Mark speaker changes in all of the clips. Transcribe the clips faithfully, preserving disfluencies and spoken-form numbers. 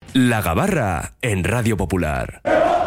Speaker 1: La Gabarra en Radio Popular.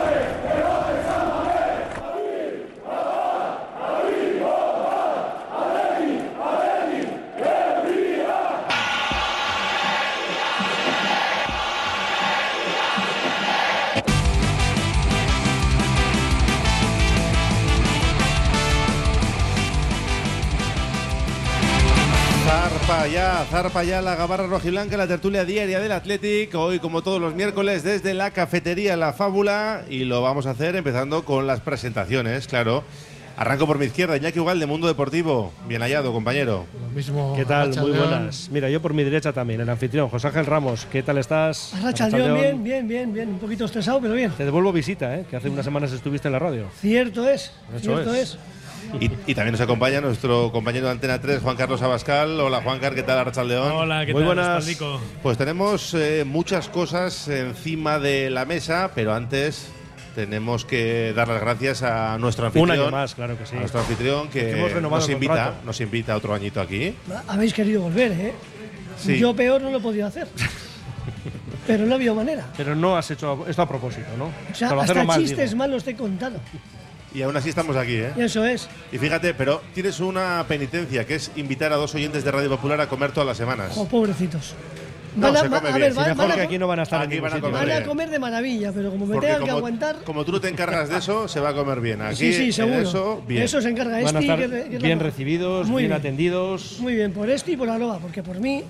Speaker 2: Zarpa ya, zarpa ya la Gabarra rojiblanca, la tertulia diaria del Athletic. Hoy, como todos los miércoles, desde la cafetería La Fábula. Y lo vamos a hacer empezando con las presentaciones, claro. Arranco por mi izquierda, Iñaki Ugal, de Mundo Deportivo. Bien hallado, compañero.
Speaker 3: Lo mismo.
Speaker 4: ¿Qué tal?
Speaker 3: Arracha
Speaker 4: Muy
Speaker 3: León.
Speaker 4: buenas. Mira, yo por mi derecha también, el anfitrión, José Ángel Ramos. ¿Qué tal estás?
Speaker 5: Arracha León, bien, bien, bien, bien. Un poquito estresado, pero bien.
Speaker 4: Te devuelvo visita, ¿eh? Que hace unas semanas estuviste en la radio.
Speaker 5: Cierto es,
Speaker 4: Eso
Speaker 5: cierto
Speaker 4: es.
Speaker 5: es.
Speaker 2: Y, y también nos acompaña nuestro compañero de Antena tres, Juan Carlos Abascal. Hola, Juancar, ¿qué tal, Arrachaldeón?
Speaker 6: Hola, ¿qué
Speaker 4: Muy
Speaker 6: tal,
Speaker 4: buenas.
Speaker 6: Espaldico?
Speaker 2: Pues tenemos eh, muchas cosas encima de la mesa, pero antes tenemos que dar las gracias a nuestro
Speaker 4: Un
Speaker 2: anfitrión.
Speaker 4: año más, claro que sí.
Speaker 2: A nuestro anfitrión que
Speaker 4: Que hemos renovado
Speaker 2: nos
Speaker 4: el
Speaker 2: invita,
Speaker 4: contrato.
Speaker 2: nos invita otro añito aquí.
Speaker 5: Habéis querido volver, ¿eh?
Speaker 2: Sí.
Speaker 5: Yo peor no lo he podido hacer. Pero no había manera.
Speaker 4: Pero no has hecho esto a propósito, ¿no?
Speaker 5: O sea,
Speaker 4: Solo hacerlo
Speaker 5: hasta
Speaker 4: mal,
Speaker 5: chistes
Speaker 4: digo.
Speaker 5: malos te he contado.
Speaker 2: Y aún así estamos aquí, ¿eh?
Speaker 5: Y eso es.
Speaker 2: Y fíjate, pero tienes una penitencia, que es invitar a dos oyentes de Radio Popular a comer todas las semanas.
Speaker 5: Oh, pobrecitos.
Speaker 2: No,
Speaker 5: Van a,
Speaker 2: se come
Speaker 5: a
Speaker 2: bien.
Speaker 5: ver,
Speaker 2: Sí,
Speaker 5: van,
Speaker 4: Mejor
Speaker 5: van a,
Speaker 4: que aquí no van a estar
Speaker 2: Aquí
Speaker 4: en
Speaker 2: van a
Speaker 4: ningún
Speaker 2: comer.
Speaker 4: sitio.
Speaker 5: van a comer de maravilla, pero como me
Speaker 2: Porque
Speaker 5: tengan
Speaker 2: como,
Speaker 5: que aguantar.
Speaker 2: como tú no te encargas de eso, se va a comer bien. Aquí,
Speaker 5: Sí, sí, seguro.
Speaker 2: en eso, bien.
Speaker 5: Eso se encarga
Speaker 4: Van a
Speaker 5: Esti.
Speaker 4: estar
Speaker 5: que es- que es la-
Speaker 4: bien recibidos,
Speaker 5: Muy
Speaker 4: bien
Speaker 5: bien.
Speaker 4: atendidos.
Speaker 5: Muy bien, por Esti y por Aloha, porque por mí.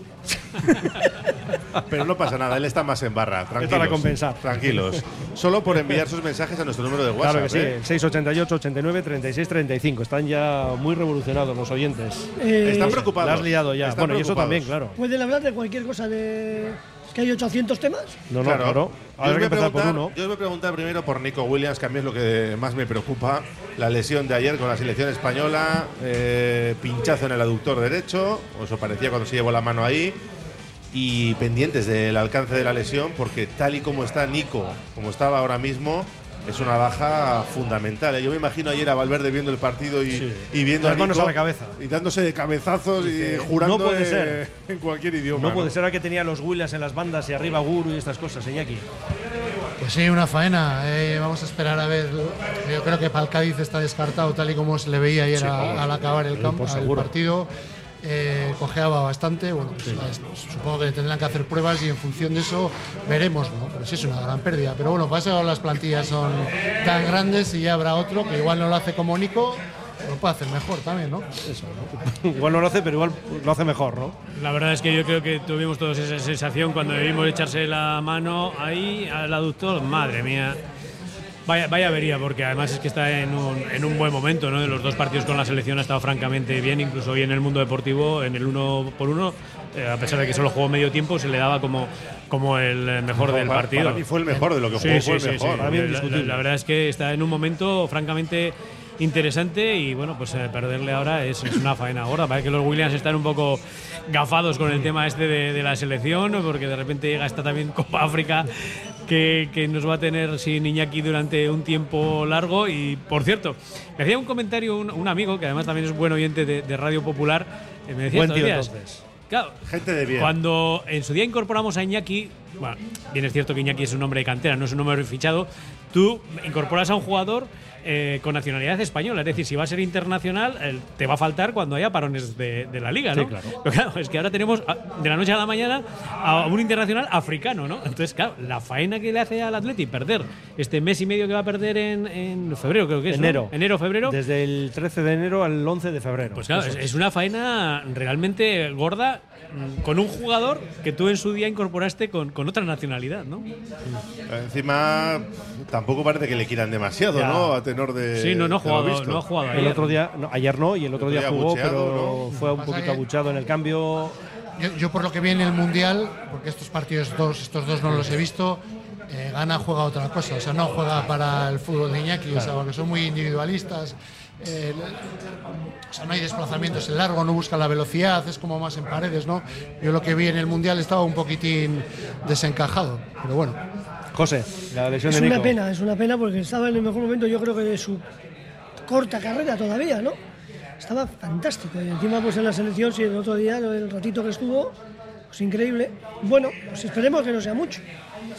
Speaker 2: Pero no pasa nada, él está más en barra. Tranquilos.
Speaker 4: para compensar.
Speaker 2: Tranquilos. Solo por enviar sus mensajes a nuestro número de WhatsApp.
Speaker 4: Claro que sí,
Speaker 2: ¿eh?
Speaker 4: el seis ochenta y ocho, ochenta y nueve, treinta y seis, treinta y cinco. Están ya muy revolucionados los oyentes.
Speaker 5: eh,
Speaker 2: Están preocupados.
Speaker 4: La has liado ya.
Speaker 2: Están
Speaker 4: Bueno, y eso
Speaker 2: preocupados.
Speaker 4: también, claro.
Speaker 5: Pueden hablar de cualquier cosa de. Es que hay ochocientos temas.
Speaker 4: No, no,
Speaker 2: Claro.
Speaker 4: claro.
Speaker 2: Yo os
Speaker 4: Habrá
Speaker 2: voy
Speaker 4: que
Speaker 2: a
Speaker 4: empezar por
Speaker 2: preguntar-
Speaker 4: uno.
Speaker 2: Yo os voy a preguntar primero por Nico Williams, que a mí es lo que más me preocupa. La lesión de ayer con la selección española, eh, pinchazo en el aductor derecho, o eso parecía cuando se llevó la mano ahí. Y pendientes del alcance de la lesión, porque tal y como está Nico, como estaba ahora mismo, es una baja fundamental. ¿eh? Yo me imagino ayer a Valverde viendo el partido y,
Speaker 4: Sí.
Speaker 2: y viendo
Speaker 4: Las
Speaker 2: a
Speaker 4: manos
Speaker 2: Nico
Speaker 4: a la cabeza.
Speaker 2: y dándose de cabezazos y jurando
Speaker 4: no puede
Speaker 2: eh,
Speaker 4: ser.
Speaker 2: en cualquier idioma.
Speaker 4: No puede ser ahora que tenía los Williams en las bandas y arriba Guru y estas cosas, Iñaki.
Speaker 3: Pues sí, una faena. Eh, vamos a esperar a ver. Yo creo que para el Cádiz está descartado, tal y como se le veía ayer
Speaker 4: Sí,
Speaker 3: a-
Speaker 4: vamos.
Speaker 3: al acabar el,
Speaker 4: Sí,
Speaker 3: campo,
Speaker 4: por
Speaker 3: el
Speaker 4: seguro.
Speaker 3: partido. Eh, cojeaba bastante. Bueno, pues, pues, supongo que tendrán que hacer pruebas y en función de eso veremos, ¿no? Pero sí es una gran pérdida. Pero bueno, para eso las plantillas son tan grandes y ya habrá otro que igual no lo hace como Nico, lo puede hacer mejor también, ¿no?
Speaker 4: Eso, ¿no? Igual no lo hace, pero igual lo hace mejor, ¿no?
Speaker 6: La verdad es que yo creo que tuvimos todos esa sensación cuando debimos echarse la mano ahí al aductor. Madre mía. Vaya, vaya avería, porque además es que está en un, en un buen momento, ¿no? De los dos partidos con la selección ha estado francamente bien, incluso hoy en el mundo deportivo, en el uno por uno, eh, a pesar de que solo jugó medio tiempo, se le daba como, como el mejor del
Speaker 2: Para-
Speaker 6: partido.
Speaker 2: Para mí fue el mejor de lo que
Speaker 6: Sí,
Speaker 2: jugó,
Speaker 6: sí,
Speaker 2: fue el
Speaker 6: sí,
Speaker 2: mejor.
Speaker 6: sí.
Speaker 4: Para mí
Speaker 6: La-
Speaker 4: indiscutible.
Speaker 6: La, la verdad es que está en un momento francamente interesante y bueno, pues eh, perderle ahora es, es una faena gorda. Parece que los Williams están un poco gafados con el tema este de, de la selección, porque de repente llega esta también Copa África que, que nos va a tener sin Iñaki durante un tiempo largo. Y por cierto, me hacía un comentario un, un amigo que además también es buen oyente de, de Radio Popular, eh, me decía
Speaker 4: Buen
Speaker 6: estos
Speaker 4: tío,
Speaker 6: días,
Speaker 4: entonces.
Speaker 6: claro,
Speaker 2: Gente de bien.
Speaker 6: cuando en su día incorporamos a Iñaki, bueno, bien es cierto que Iñaki es un hombre de cantera, no es un hombre fichado, tú incorporas a un jugador eh, con nacionalidad española, es decir, si va a ser internacional, eh, te va a faltar cuando haya parones de, de la liga, ¿no?
Speaker 4: Sí, claro.
Speaker 6: Pero claro, es que ahora tenemos a- de la noche a la mañana a un internacional africano, ¿no? Entonces, claro, la faena que le hace al Atleti perder este mes y medio que va a perder en, en febrero, creo que es, ¿no?
Speaker 4: Enero.
Speaker 6: Enero, febrero.
Speaker 4: Desde el trece de enero al once de febrero.
Speaker 6: Pues claro,
Speaker 4: Eso
Speaker 6: es, es una faena realmente gorda mm, con un jugador que tú en su día incorporaste con, con otra nacionalidad, ¿no?
Speaker 2: Encima, tampoco parece que le quieran demasiado,
Speaker 4: Ya.
Speaker 2: ¿no? A tenor de.
Speaker 6: Sí, no, no ha
Speaker 2: de lo
Speaker 6: jugado,
Speaker 2: visto.
Speaker 6: no ha jugado
Speaker 4: El
Speaker 6: ayer.
Speaker 4: otro día, no, ayer no, y el otro
Speaker 2: El otro
Speaker 4: día
Speaker 2: día
Speaker 4: jugó,
Speaker 2: abucheado,
Speaker 4: pero
Speaker 2: ¿no?
Speaker 4: fue un
Speaker 3: Pasa
Speaker 4: poquito
Speaker 3: que-
Speaker 4: abuchado en el cambio.
Speaker 3: Yo, yo por lo que vi en el Mundial, porque estos partidos dos, estos dos no los he visto, eh, Ghana juega otra cosa, o sea, no juega para el fútbol de Iñaki, o sea, porque son muy individualistas, eh, o sea, no hay desplazamientos en largo, no buscan la velocidad, es como más en paredes, ¿no? Yo lo que vi en el Mundial estaba un poquitín desencajado, pero bueno.
Speaker 4: José, la lesión
Speaker 5: Es
Speaker 4: de Nico.
Speaker 5: una pena, es una pena porque estaba en el mejor momento, yo creo que de su corta carrera todavía, ¿no? Estaba fantástico. Y encima, pues en la selección, si el otro día, el ratito que estuvo, pues increíble. Bueno, pues esperemos que no sea mucho.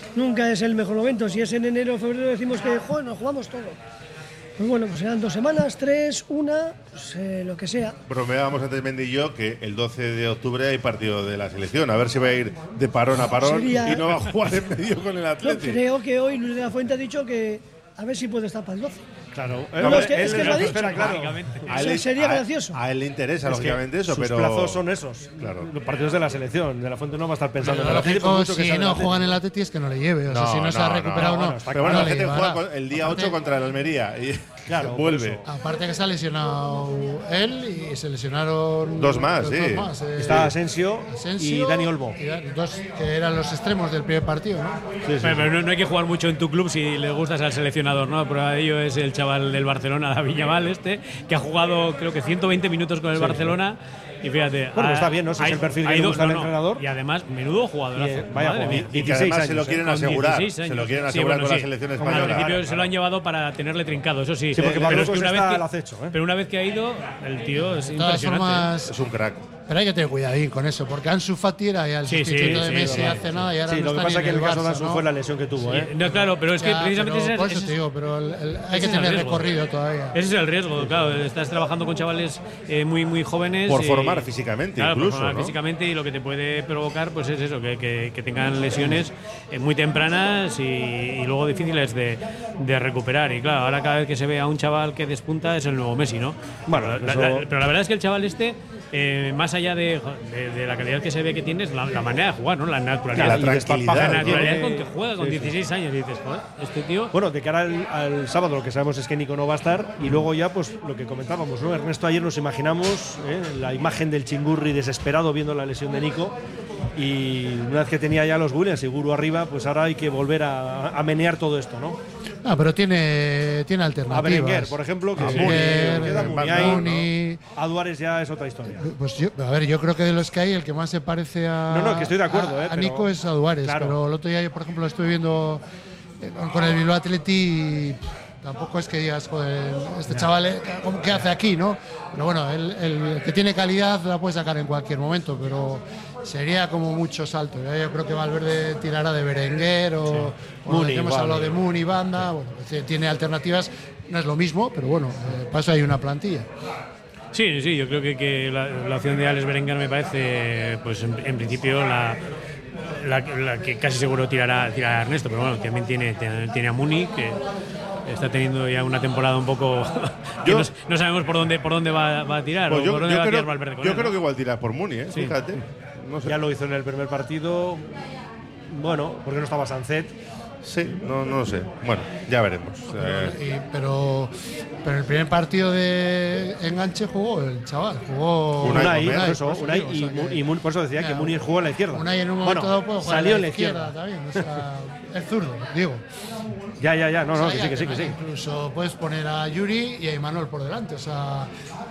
Speaker 5: nunca es el mejor momento. Si es en enero o febrero decimos que joder, nos jugamos todo. Pues bueno, pues serán dos semanas, tres, una, pues, eh, lo que sea.
Speaker 2: Bromeábamos antes Mendy y yo que el doce de octubre hay partido de la selección. A ver si va a ir de parón a parón
Speaker 5: Sería...
Speaker 2: y no va a jugar en medio con el
Speaker 5: No,
Speaker 2: Atlético.
Speaker 5: creo que hoy Luis de la Fuente ha dicho que a ver si puede estar para el doce.
Speaker 4: Claro,
Speaker 5: No, no, es que- es que
Speaker 4: él
Speaker 5: lo ha
Speaker 4: lo
Speaker 5: dicho.
Speaker 4: espera, claro.
Speaker 2: A él-
Speaker 5: Sería
Speaker 2: a-
Speaker 5: gracioso.
Speaker 2: A él le interesa,
Speaker 4: Es que
Speaker 2: lógicamente, eso,
Speaker 4: sus
Speaker 2: pero.
Speaker 4: plazos son esos.
Speaker 2: Claro.
Speaker 4: Los partidos de la selección. De la Fuente no va a estar pensando
Speaker 3: Pero
Speaker 4: en el Atlético, por
Speaker 3: lógico,
Speaker 4: mucho que
Speaker 3: si
Speaker 4: sea del
Speaker 3: no
Speaker 4: Atlético.
Speaker 3: juega en el Atleti es que no le lleve. O sea,
Speaker 2: No,
Speaker 3: si no, se
Speaker 2: no,
Speaker 3: ha
Speaker 2: no,
Speaker 3: recuperado,
Speaker 4: no,
Speaker 3: no.
Speaker 4: no, está
Speaker 2: Pero bueno,
Speaker 3: no
Speaker 2: la
Speaker 3: le
Speaker 2: gente
Speaker 3: llevará.
Speaker 2: juega con- el día
Speaker 3: Aparte-
Speaker 2: ocho contra el Almería y
Speaker 4: Claro, por
Speaker 2: vuelve.
Speaker 4: eso.
Speaker 3: Aparte que se ha lesionado él y se lesionaron
Speaker 2: Dos más,
Speaker 3: dos
Speaker 2: sí.
Speaker 3: más, eh,
Speaker 4: Está Asensio,
Speaker 3: Asensio
Speaker 4: y Dani Olmo.
Speaker 3: y Dan- dos que eran los extremos del primer partido, ¿no?
Speaker 4: Sí, sí,
Speaker 6: Pero, pero no, no hay que jugar mucho en tu club si le gustas al seleccionador, ¿no? Prueba de ello es el chaval del Barcelona, David Yamal, este, que ha jugado creo que ciento veinte minutos con el Barcelona. Y fíjate.
Speaker 4: Bueno,
Speaker 6: ha-
Speaker 4: está bien, ¿no? Si
Speaker 6: ha-
Speaker 4: es el perfil
Speaker 6: ha
Speaker 4: que le
Speaker 6: ido-
Speaker 4: gusta al
Speaker 6: no, no.
Speaker 4: entrenador.
Speaker 6: Y además, menudo jugadorazo.
Speaker 4: Y, eh, vaya
Speaker 6: Madre
Speaker 4: jugador.
Speaker 6: mía.
Speaker 2: Y que
Speaker 4: dieciséis
Speaker 2: además se
Speaker 4: años,
Speaker 2: lo
Speaker 4: ¿eh?
Speaker 2: quieren
Speaker 6: Con
Speaker 2: asegurar.
Speaker 6: dieciséis
Speaker 2: Se lo
Speaker 6: años.
Speaker 2: quieren
Speaker 6: Sí,
Speaker 2: asegurar
Speaker 6: bueno,
Speaker 2: con
Speaker 6: sí.
Speaker 2: la selección
Speaker 6: Al
Speaker 2: española.
Speaker 6: principio se lo han llevado para tenerle trincado, eso sí.
Speaker 4: Sí, porque
Speaker 6: pero
Speaker 4: Marruecos
Speaker 6: es que una
Speaker 4: está
Speaker 6: vez
Speaker 4: al
Speaker 6: que-
Speaker 4: acecho, ¿eh?
Speaker 6: Pero una vez que ha ido, el tío es
Speaker 3: De todas
Speaker 6: impresionante.
Speaker 3: formas,
Speaker 2: Es un crack.
Speaker 3: pero hay que tener cuidadín con eso, porque Ansu Fati era ya el
Speaker 6: Sí, sí,
Speaker 3: sustituto de
Speaker 6: sí,
Speaker 3: Messi
Speaker 6: sí,
Speaker 3: hace
Speaker 6: sí.
Speaker 3: nada y ahora
Speaker 4: Sí,
Speaker 3: no
Speaker 4: lo
Speaker 3: está
Speaker 4: que pasa
Speaker 3: ni
Speaker 4: es que
Speaker 3: en
Speaker 4: el
Speaker 3: el
Speaker 4: caso de
Speaker 3: Barça,
Speaker 4: Ansu
Speaker 3: ¿no?
Speaker 4: fue la lesión que tuvo, ¿eh?
Speaker 6: No, claro, pero es que
Speaker 3: Ya,
Speaker 6: precisamente
Speaker 3: pero
Speaker 6: ese,
Speaker 3: por eso
Speaker 6: ese-
Speaker 3: te digo, pero el- el- hay
Speaker 6: ese
Speaker 3: que
Speaker 6: es el
Speaker 3: tener
Speaker 6: riesgo.
Speaker 3: recorrido todavía.
Speaker 6: Ese es el riesgo, claro. Estás trabajando con chavales eh, muy muy jóvenes.
Speaker 2: Por
Speaker 6: y-
Speaker 2: formar físicamente,
Speaker 6: claro,
Speaker 2: incluso,
Speaker 6: Por formar
Speaker 2: ¿no?
Speaker 6: físicamente y lo que te puede provocar pues es eso, que, que- que tengan lesiones eh, muy tempranas y, y luego difíciles de, de recuperar. Y claro, ahora cada vez que se ve a un chaval que despunta es el nuevo Messi, ¿no?
Speaker 4: Bueno,
Speaker 6: pero, la,
Speaker 4: eso-
Speaker 6: la- pero la verdad es que el chaval este, eh, más allá de, de- de la calidad que se ve que tiene, es la, la manera de jugar, ¿no? La naturalidad.
Speaker 2: La
Speaker 6: Y
Speaker 2: tranquilidad,
Speaker 6: La
Speaker 2: ¿no?
Speaker 6: naturalidad con
Speaker 4: Eh,
Speaker 6: que juega con
Speaker 4: sí, sí.
Speaker 6: dieciséis años. Y dices, joder, este tío.
Speaker 4: Bueno, de cara al, al sábado lo que sabemos es que Nico no va a estar y luego ya pues lo que comentábamos, ¿no? Ernesto, ayer nos imaginamos ¿eh? la imagen del Chingurri desesperado viendo la lesión de Nico y una vez que tenía ya los Williams y Guru arriba, pues ahora hay que volver a, a menear todo esto, ¿no?
Speaker 3: Ah, pero tiene, tiene
Speaker 4: A
Speaker 3: alternativas.
Speaker 4: Berenguer, por ejemplo, que
Speaker 3: A
Speaker 4: sí,
Speaker 3: Berenguer,
Speaker 4: queda Muni
Speaker 3: a
Speaker 4: ahí,
Speaker 3: Muni.
Speaker 4: ¿no? A Duárez ya es otra historia.
Speaker 3: Pues yo, a ver, yo creo que de los que hay, el que más se parece a.
Speaker 4: No, no, que estoy de acuerdo,
Speaker 3: a,
Speaker 4: eh,
Speaker 3: a
Speaker 4: pero-
Speaker 3: Nico es a Duárez,
Speaker 4: Claro.
Speaker 3: pero el otro día, yo, por ejemplo, estuve viendo eh, con- con el Bilbao Athletic y pff, tampoco es que digas, joder, este chaval, eh, ¿cómo- ¿qué hace aquí, no? Pero bueno, el, el que tiene calidad la puede sacar en cualquier momento, pero sería como mucho salto. Yo, yo creo que Valverde tirará de Berenguer o, o
Speaker 4: Muni,
Speaker 3: hemos
Speaker 4: igual.
Speaker 3: hablado de Muni, Banda, bueno, pues, tiene alternativas. No es lo mismo, pero bueno, eh, para eso hay una plantilla.
Speaker 6: Sí, sí, yo creo que, que la, la opción de Alex Berenguer me parece, pues en, en principio, la, la, la que casi seguro tirará, tirará a Ernesto, pero bueno, también tiene, tiene, tiene a Muni, que está teniendo ya una temporada un poco. que
Speaker 2: Yo-
Speaker 6: no, no sabemos por dónde, por dónde va, va a tirar,
Speaker 2: Pues
Speaker 6: o
Speaker 2: yo,
Speaker 6: por dónde
Speaker 2: yo
Speaker 6: va a
Speaker 2: creo,
Speaker 6: tirar Valverde con
Speaker 2: yo
Speaker 6: él,
Speaker 2: creo
Speaker 6: ¿no?
Speaker 2: que igual tirar por Muni, ¿eh?
Speaker 6: Sí.
Speaker 2: Fíjate. No sé.
Speaker 4: Ya lo hizo en el primer partido. Bueno, porque no estaba Sancet.
Speaker 2: Sí, no, no lo sé. Bueno, ya veremos. Eh,
Speaker 3: Y- pero, pero el primer partido de enganche jugó el chaval, jugó
Speaker 2: Unai
Speaker 4: Unai,
Speaker 2: Gómez,
Speaker 4: por eso,
Speaker 3: por eso
Speaker 4: Unai,
Speaker 3: digo, o
Speaker 4: y,
Speaker 3: sea que-
Speaker 4: Mu- y Mu- por eso decía que
Speaker 3: Ya,
Speaker 4: Munir jugó a la izquierda.
Speaker 3: Unai en un momento
Speaker 4: bueno,
Speaker 3: dado puede jugar
Speaker 4: salió
Speaker 3: a
Speaker 4: en
Speaker 3: la
Speaker 4: la izquierda.
Speaker 3: izquierda también, o sea, es zurdo, digo.
Speaker 4: Ya, ya, ya, no, no,
Speaker 3: O
Speaker 4: que
Speaker 3: sea,
Speaker 4: sí, que sí, que sí.
Speaker 3: Incluso puedes poner a Yuri y a Imanol por delante, o sea,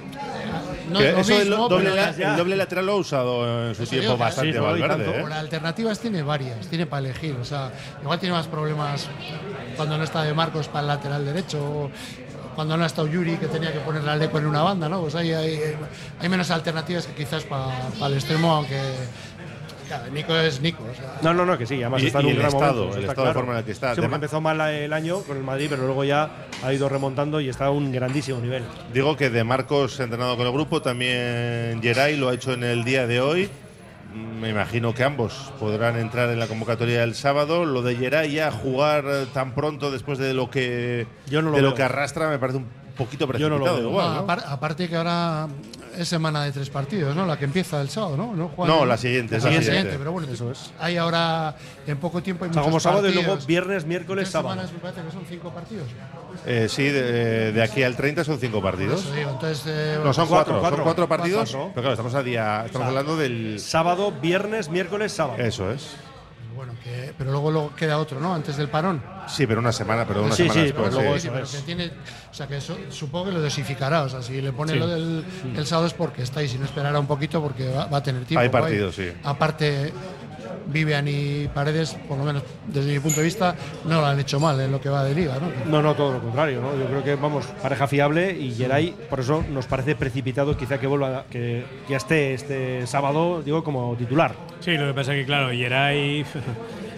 Speaker 3: no
Speaker 2: que
Speaker 3: es lo
Speaker 2: eso del
Speaker 3: mismo,
Speaker 2: doble,
Speaker 3: pero
Speaker 2: la-
Speaker 3: ya-
Speaker 2: el doble lateral lo ha usado en su
Speaker 3: Eso
Speaker 2: tiempo
Speaker 3: digo que-
Speaker 2: bastante
Speaker 4: Sí, no, y
Speaker 2: Valverde.
Speaker 4: tanto.
Speaker 2: ¿eh?
Speaker 3: Por alternativas tiene varias, tiene para elegir. O sea, igual tiene más problemas cuando no está de Marcos para el lateral derecho, o cuando no ha estado Yuri, que tenía que ponerle al Leco en una banda, ¿no? Pues hay, hay, hay menos alternativas que quizás para el extremo, aunque claro, Nico es Nico. O sea,
Speaker 4: No, no, no, que sí, además
Speaker 2: Y-
Speaker 4: está en
Speaker 2: y
Speaker 4: un
Speaker 2: el
Speaker 4: gran
Speaker 2: estado,
Speaker 4: momento,
Speaker 2: el
Speaker 4: está
Speaker 2: estado de
Speaker 4: claro.
Speaker 2: forma en el que está.
Speaker 4: Sí, porque
Speaker 2: Además-
Speaker 4: empezó mal la- el año con el Madrid, pero luego ya ha ido remontando y está a un grandísimo nivel.
Speaker 2: Digo que de Marcos ha entrenado con el grupo, también Geray lo ha hecho en el día de hoy. Me imagino que ambos podrán entrar en la convocatoria del sábado. Lo de Geray ya jugar eh, tan pronto después de lo que
Speaker 4: Yo no lo
Speaker 2: de lo
Speaker 4: veo.
Speaker 2: que arrastra me parece un poquito
Speaker 4: Yo no lo
Speaker 2: precipitado
Speaker 4: veo.
Speaker 2: igual,
Speaker 3: no,
Speaker 2: ¿no?
Speaker 3: apar- aparte que ahora es semana de tres partidos, ¿no? La que empieza el sábado, ¿no? No, Juan?
Speaker 2: No, la siguiente, es
Speaker 3: La
Speaker 2: la
Speaker 3: siguiente,
Speaker 2: siguiente.
Speaker 3: pero bueno,
Speaker 4: Eso es.
Speaker 3: hay ahora en poco tiempo hay
Speaker 4: O sea, como
Speaker 3: muchos
Speaker 4: sábado y
Speaker 3: partidos.
Speaker 4: luego viernes, miércoles,
Speaker 3: Tres
Speaker 4: sábado.
Speaker 3: semanas me parece que son cinco partidos.
Speaker 2: Eh, sí, de, de aquí al treinta son cinco partidos.
Speaker 3: Eso digo, entonces, eh,
Speaker 2: No, son
Speaker 4: Cuatro,
Speaker 2: cuatro,
Speaker 4: cuatro.
Speaker 2: son cuatro partidos.
Speaker 4: Cuatro.
Speaker 2: Pero claro, estamos a día, estamos hablando del.
Speaker 4: Sábado, viernes, miércoles, sábado.
Speaker 2: Eso es.
Speaker 3: bueno, que, pero luego, luego queda otro, ¿no? Antes del parón.
Speaker 2: Sí, pero una semana, pero una
Speaker 4: Sí,
Speaker 2: semana
Speaker 4: sí,
Speaker 2: después.
Speaker 4: pero luego
Speaker 2: sí.
Speaker 3: Sí,
Speaker 4: eso
Speaker 3: pero
Speaker 4: es.
Speaker 3: que tiene, o sea que eso, supongo que lo dosificará. O sea, si le pone
Speaker 6: Sí.
Speaker 3: lo del el sábado es porque está y si no esperará un poquito porque va, va a tener tiempo.
Speaker 2: Hay
Speaker 3: guay.
Speaker 2: partidos, sí.
Speaker 3: Aparte, Vivian y Paredes, por lo menos desde mi punto de vista, no lo han hecho mal en lo que va de liga, ¿no?
Speaker 4: No, no, todo lo contrario, ¿no? Yo creo que, vamos, pareja fiable y Geray, por eso nos parece precipitado quizá que vuelva, que ya esté este sábado, digo, como titular.
Speaker 6: Sí, lo que pasa es que, claro, Geray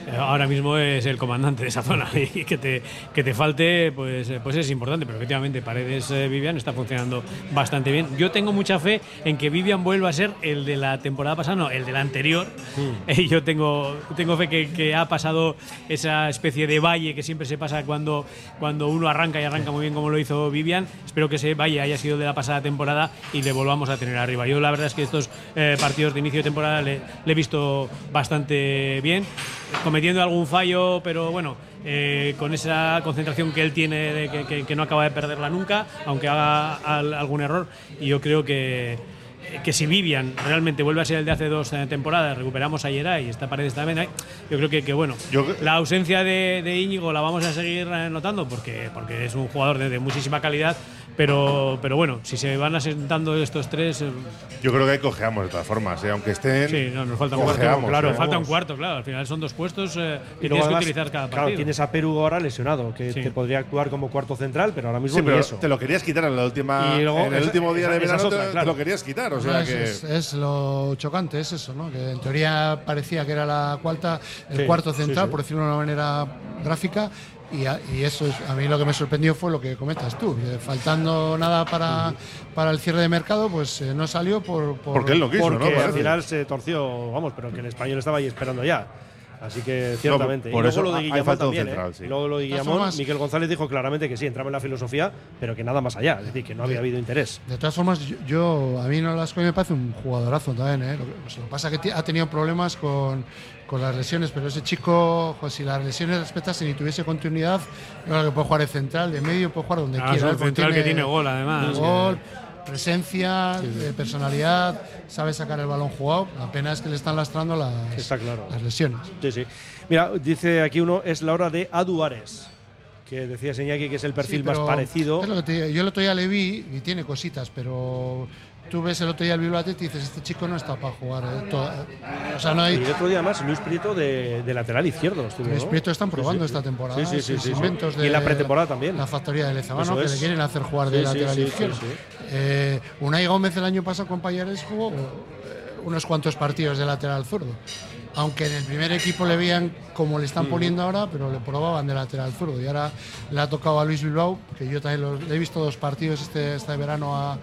Speaker 6: ahora mismo es el comandante de esa zona y que te, que te falte pues, pues es importante, pero efectivamente Paredes eh, Vivian está funcionando bastante bien. Yo tengo mucha fe en que Vivian vuelva a ser el de la temporada pasada, no, el de la anterior. Mm. Eh, yo tengo, tengo fe que, que ha pasado esa especie de valle que siempre se pasa cuando, cuando uno arranca y arranca muy bien como lo hizo Vivian. Espero que ese valle haya sido de la pasada temporada y le volvamos a tener arriba. Yo la verdad es que estos eh, partidos de inicio de temporada le, le he visto bastante bien, cometiendo algún fallo, pero bueno, eh, con esa concentración que él tiene, de que, que, que no acaba de perderla nunca, aunque haga al, algún error. Y yo creo que, que si Vivian realmente vuelve a ser el de hace dos temporadas, recuperamos a Yeray y esta Paredes también ahí, yo creo que, que bueno, yo, la ausencia de, de Íñigo la vamos a seguir notando porque, porque es un jugador de, de muchísima calidad. Pero, pero bueno, si se van asentando estos tres. Eh,
Speaker 2: Yo creo que ahí cojeamos de todas formas, ¿eh? Aunque estén.
Speaker 6: Sí, no, nos falta un cuarto. Claro, nos falta un cuarto, claro. Al final son dos puestos eh, que tienes además, que utilizar cada partido.
Speaker 4: Claro, tienes a Perú ahora lesionado, que sí. te podría actuar como cuarto central, pero ahora mismo
Speaker 2: sí, pero
Speaker 4: ni eso.
Speaker 2: Te lo querías quitar en la última. Y luego, en el esa, último día esa, de verano otra, te, claro. te lo querías quitar. O sea
Speaker 3: no,
Speaker 2: que
Speaker 3: es, es lo chocante, es eso, ¿no? Que en teoría parecía que era la cuarta, el sí, cuarto central, sí, sí. por decirlo de una manera gráfica. Y, a, y eso es, a mí lo que me sorprendió fue lo que comentas tú, que faltando nada para, para el cierre de mercado, pues eh, no salió por, por
Speaker 2: porque él lo quiso,
Speaker 4: porque
Speaker 2: ¿no?
Speaker 4: al final se torció, vamos, pero que el español estaba ahí esperando ya. Así que ciertamente.
Speaker 2: No, por
Speaker 4: y
Speaker 2: eso
Speaker 4: lo de Guillamón
Speaker 2: falta
Speaker 4: también,
Speaker 2: central,
Speaker 4: ¿eh?
Speaker 2: sí.
Speaker 4: Luego lo de Guillamón, formas, Miquel González dijo claramente que sí, entraba en la filosofía, pero que nada más allá, es decir, que no había habido interés.
Speaker 3: De todas formas, yo, yo a mí Nolasco me parece un jugadorazo también, ¿eh? Lo que, pues, lo que pasa es que ha tenido problemas con, con las lesiones, pero ese chico, pues, si las lesiones respetasen y tuviese continuidad, yo creo que puede jugar de central, de medio, puede jugar donde
Speaker 6: ah,
Speaker 3: quiera.
Speaker 6: Es un central tiene, que tiene gol, además.
Speaker 3: Gol, presencia, sí, sí. personalidad, sabe sacar el balón jugado. La pena es que le están lastrando las,
Speaker 4: Está claro.
Speaker 3: las lesiones.
Speaker 4: Sí, sí. Mira, dice aquí uno, es la hora de Aduares, que decía Iñaki que es el perfil sí, más parecido.
Speaker 3: Es lo que te, yo el otro día le vi y tiene cositas, pero tú ves el otro día el Bilbao Athletic y dices, este chico no está para jugar. Eh, todo, o sea, no hay…
Speaker 4: Y el otro día más Luis Prieto de, de lateral izquierdo. Estuvo,
Speaker 3: Luis
Speaker 4: ¿no?
Speaker 3: Prieto están probando
Speaker 4: sí, sí.
Speaker 3: esta temporada.
Speaker 4: Sí, sí, sí, sí,
Speaker 3: sí.
Speaker 4: Y en la pretemporada también.
Speaker 3: La factoría de Lezamano, que le quieren hacer jugar
Speaker 4: sí,
Speaker 3: de
Speaker 4: sí,
Speaker 3: lateral
Speaker 4: sí,
Speaker 3: izquierdo. Sí, sí. Eh, Unai Gómez el año pasado con Payares jugó eh, unos cuantos partidos de lateral zurdo. Aunque en el primer equipo le veían como le están poniendo ahora, pero le probaban de lateral zurdo. Y ahora le ha tocado a Luis Bilbao, que yo también lo, le he visto dos partidos este, este verano a,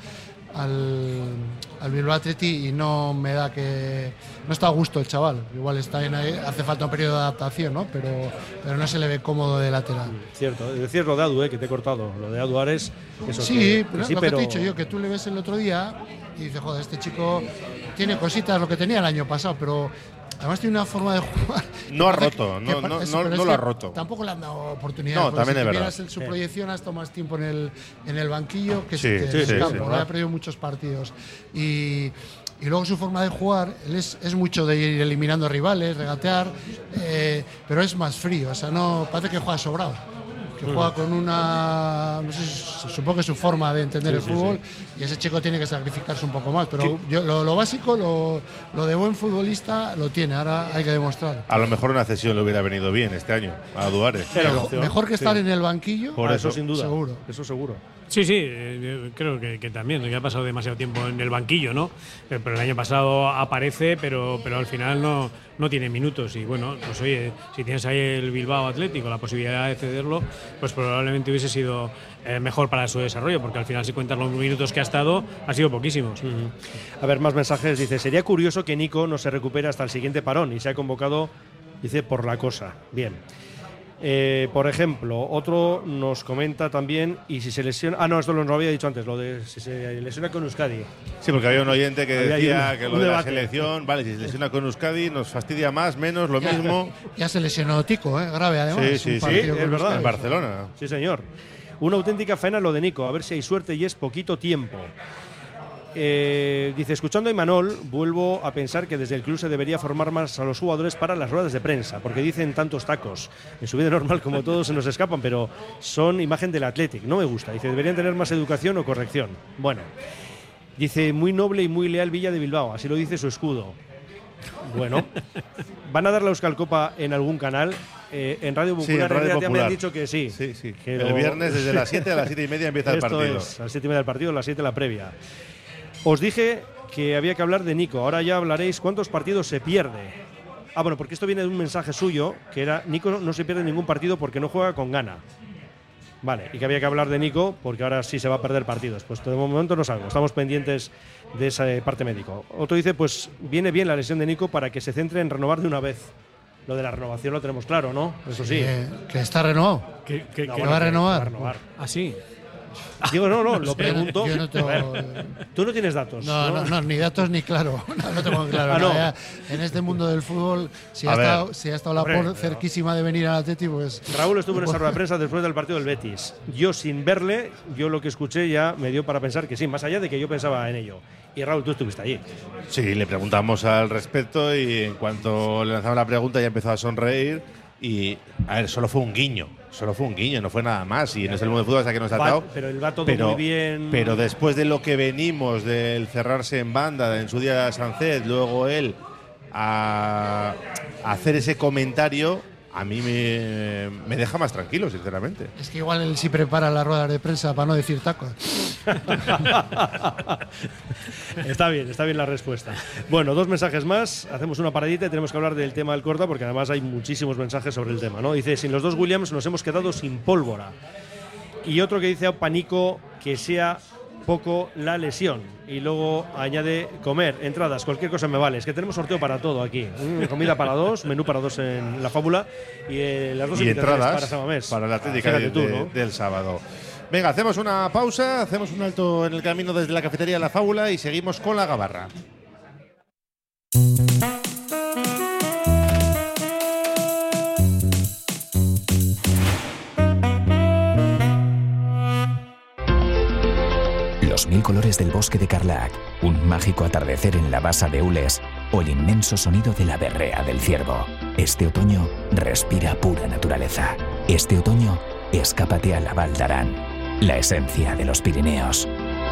Speaker 3: al, al Bilbao Athletic y no me da que… No está a gusto el chaval. Igual está en, hace falta un periodo de adaptación, ¿no? Pero, pero no se le ve cómodo de lateral.
Speaker 4: Cierto. Decías lo de Adu, eh, que te he cortado. Lo de Adu Ares… Eso
Speaker 3: sí,
Speaker 4: que,
Speaker 3: pero
Speaker 4: que sí,
Speaker 3: lo
Speaker 4: pero…
Speaker 3: que te he dicho yo, que tú le ves el otro día y dices, joder, este chico tiene cositas, lo que tenía el año pasado, pero… Además tiene una forma de jugar…
Speaker 2: No ha roto, que, no, no, eso, no, no lo ha roto.
Speaker 3: Tampoco le han dado oportunidad.
Speaker 2: No, también
Speaker 3: si
Speaker 2: es verdad.
Speaker 3: Si su proyección ha estado más tiempo en el, en el banquillo que,
Speaker 2: sí,
Speaker 3: que
Speaker 2: sí,
Speaker 3: en el
Speaker 2: sí,
Speaker 3: campo.
Speaker 2: sí,
Speaker 3: Le ha perdido muchos partidos. Y, y luego su forma de jugar, él es, es mucho de ir eliminando rivales, regatear, eh, pero es más frío. O sea, no parece que juega sobrado. Que juega con una, no sé, supongo que es su forma de entender sí, el fútbol sí, sí. y ese chico tiene que sacrificarse un poco más, pero yo, lo, lo básico, lo, lo de buen futbolista lo tiene, ahora hay que demostrar.
Speaker 2: A lo mejor una cesión le hubiera venido bien este año a Duárez.
Speaker 3: Mejor, mejor que estar sí. en el banquillo.
Speaker 4: Por eso, sin duda.
Speaker 3: Seguro.
Speaker 4: Eso seguro.
Speaker 6: Sí, sí, eh, creo que, que también, que ha pasado demasiado tiempo en el banquillo, ¿no? Pero, pero el año pasado aparece, pero, pero al final no, no tiene minutos. Y bueno, pues oye, si tienes ahí el Bilbao Atlético, la posibilidad de cederlo, pues probablemente hubiese sido eh, mejor para su desarrollo, porque al final, si cuentas los minutos que ha estado, han sido poquísimos.
Speaker 4: Uh-huh. A ver, más mensajes. Dice, sería curioso que Nico no se recupere hasta el siguiente parón y se ha convocado, dice, por la cosa. Bien. Eh, por ejemplo, otro nos comenta también, y si se lesiona… Ah, no, esto lo había dicho antes, lo de si se lesiona con Euskadi.
Speaker 2: Sí, porque había un oyente que
Speaker 4: había
Speaker 2: decía
Speaker 4: un,
Speaker 2: que lo de debate. La selección, vale, si se lesiona con Euskadi nos fastidia más, menos, lo
Speaker 3: ya,
Speaker 2: mismo.
Speaker 3: Ya se lesionó Tico, ¿eh? Grave además.
Speaker 2: Sí, sí, sí, es verdad. En Barcelona.
Speaker 4: Sí, señor. Una auténtica faena lo de Nico, a ver si hay suerte y es poquito tiempo. Eh, dice, escuchando a Imanol, vuelvo a pensar que desde el club se debería formar más a los jugadores para las ruedas de prensa, porque dicen tantos tacos. En su vida normal, como todos, se nos escapan, pero son imagen del Athletic. No me gusta. Dice, deberían tener más educación o corrección. Bueno, dice, muy noble y muy leal Villa de Bilbao, así lo dice su escudo. Bueno, ¿van a dar la Euskal Copa en algún canal? Eh, en Radio Popular,
Speaker 2: sí, en Radio
Speaker 4: ya
Speaker 2: Popular.
Speaker 4: me han dicho que sí.
Speaker 2: Sí, sí.
Speaker 4: Que
Speaker 2: el
Speaker 4: lo...
Speaker 2: viernes desde las siete a las siete y media empieza el partido.
Speaker 4: Es, a las siete y media del partido, a las siete la previa. Os dije que había que hablar de Nico. Ahora ya hablaréis cuántos partidos se pierde. Ah, bueno, porque esto viene de un mensaje suyo, que era: Nico no se pierde ningún partido porque no juega con gana. Vale, y que había que hablar de Nico porque ahora sí se va a perder partidos. Pues de momento no salgo, estamos pendientes de esa parte médico. Otro dice, pues viene bien la lesión de Nico para que se centre en renovar de una vez. Lo de la renovación lo tenemos claro, ¿no? Eso sí.
Speaker 3: Eh, que está renovado.
Speaker 6: Que, que,
Speaker 3: No,
Speaker 6: que
Speaker 3: va a renovar.
Speaker 4: Va a renovar.
Speaker 6: Ah, sí.
Speaker 4: Digo, no, no,
Speaker 6: No
Speaker 4: lo
Speaker 6: sé.
Speaker 4: pregunto.
Speaker 3: Yo no tengo-
Speaker 4: A ver, tú no tienes datos.
Speaker 3: No, no, no, ni datos ni claro. No, no tengo claro.
Speaker 4: Ah, no.
Speaker 3: nada. Ya, en este mundo del fútbol, si
Speaker 2: A
Speaker 3: ha,
Speaker 2: ver.
Speaker 3: estado, si ha estado la
Speaker 4: Hombre,
Speaker 3: por
Speaker 4: pero-
Speaker 3: cerquísima de venir al Atleti, pues.
Speaker 4: Raúl estuvo en esa rueda de prensa después del partido del Betis. Yo, sin verle, yo lo que escuché ya me dio para pensar que sí, más allá de que yo pensaba en ello. Y Raúl, tú estuviste allí.
Speaker 2: Sí, le preguntamos al respecto y en cuanto le lanzamos la pregunta ya empezó a sonreír. Y, a ver, solo fue un guiño. Solo fue un guiño, no fue nada más. Y en este mundo de fútbol hasta que nos ha
Speaker 4: Va-
Speaker 2: atado.
Speaker 4: pero él va todo
Speaker 2: pero,
Speaker 4: muy bien.
Speaker 2: Pero después de lo que venimos, del cerrarse en banda, en su día Sánchez, luego él, a, a hacer ese comentario, a mí me, me deja más tranquilo, sinceramente.
Speaker 3: Es que igual él sí prepara las ruedas de prensa para no decir tacos.
Speaker 4: Está bien, está bien la respuesta. Bueno, dos mensajes más. Hacemos una paradita y tenemos que hablar del tema del Corta porque además hay muchísimos mensajes sobre el tema, ¿no? Dice, sin los dos Williams nos hemos quedado sin pólvora. Y otro que dice a Panico que sea poco la lesión. Y luego añade comer, entradas, cualquier cosa me vale. Es que tenemos sorteo para todo aquí. Mm, comida para dos, menú para dos en la fábula y eh, las dos
Speaker 2: Y
Speaker 4: invitaciones
Speaker 2: entradas
Speaker 4: para Samamés.
Speaker 2: para la Atlética
Speaker 4: Fíjate
Speaker 2: de-
Speaker 4: tú,
Speaker 2: de-
Speaker 4: ¿no?
Speaker 2: del sábado. Venga, hacemos una pausa, hacemos un alto en el camino desde la cafetería a la fábula y seguimos con la gabarra.
Speaker 7: Los mil colores del bosque de Carlac, un mágico atardecer en la basa de Ules o el inmenso sonido de la berrea del ciervo. Este otoño respira pura naturaleza. Este otoño escápate a la Val d'Aran, la esencia de los Pirineos.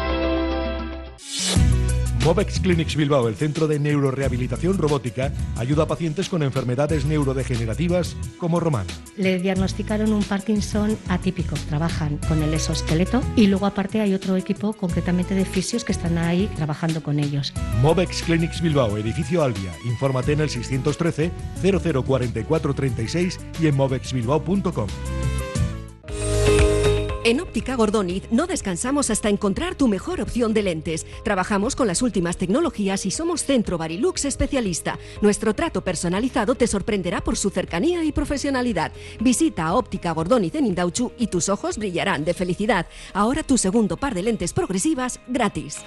Speaker 8: Movex Clinics Bilbao, el centro de neurorehabilitación robótica, ayuda a pacientes con enfermedades neurodegenerativas como Román.
Speaker 9: Le diagnosticaron un Parkinson atípico, trabajan con el exoesqueleto y luego aparte hay otro equipo concretamente de fisios que están ahí trabajando con ellos.
Speaker 8: Movex Clinics Bilbao, edificio Albia. Infórmate en el seiscientos trece cero cero cuarenta y cuatro treinta y seis y en movex bilbao punto com.
Speaker 10: En Óptica Gordoniz no descansamos hasta encontrar tu mejor opción de lentes. Trabajamos con las últimas tecnologías y somos Centro Barilux especialista. Nuestro trato personalizado te sorprenderá por su cercanía y profesionalidad. Visita a Óptica Gordoniz en Indauchu y tus ojos brillarán de felicidad. Ahora tu segundo par de lentes progresivas gratis.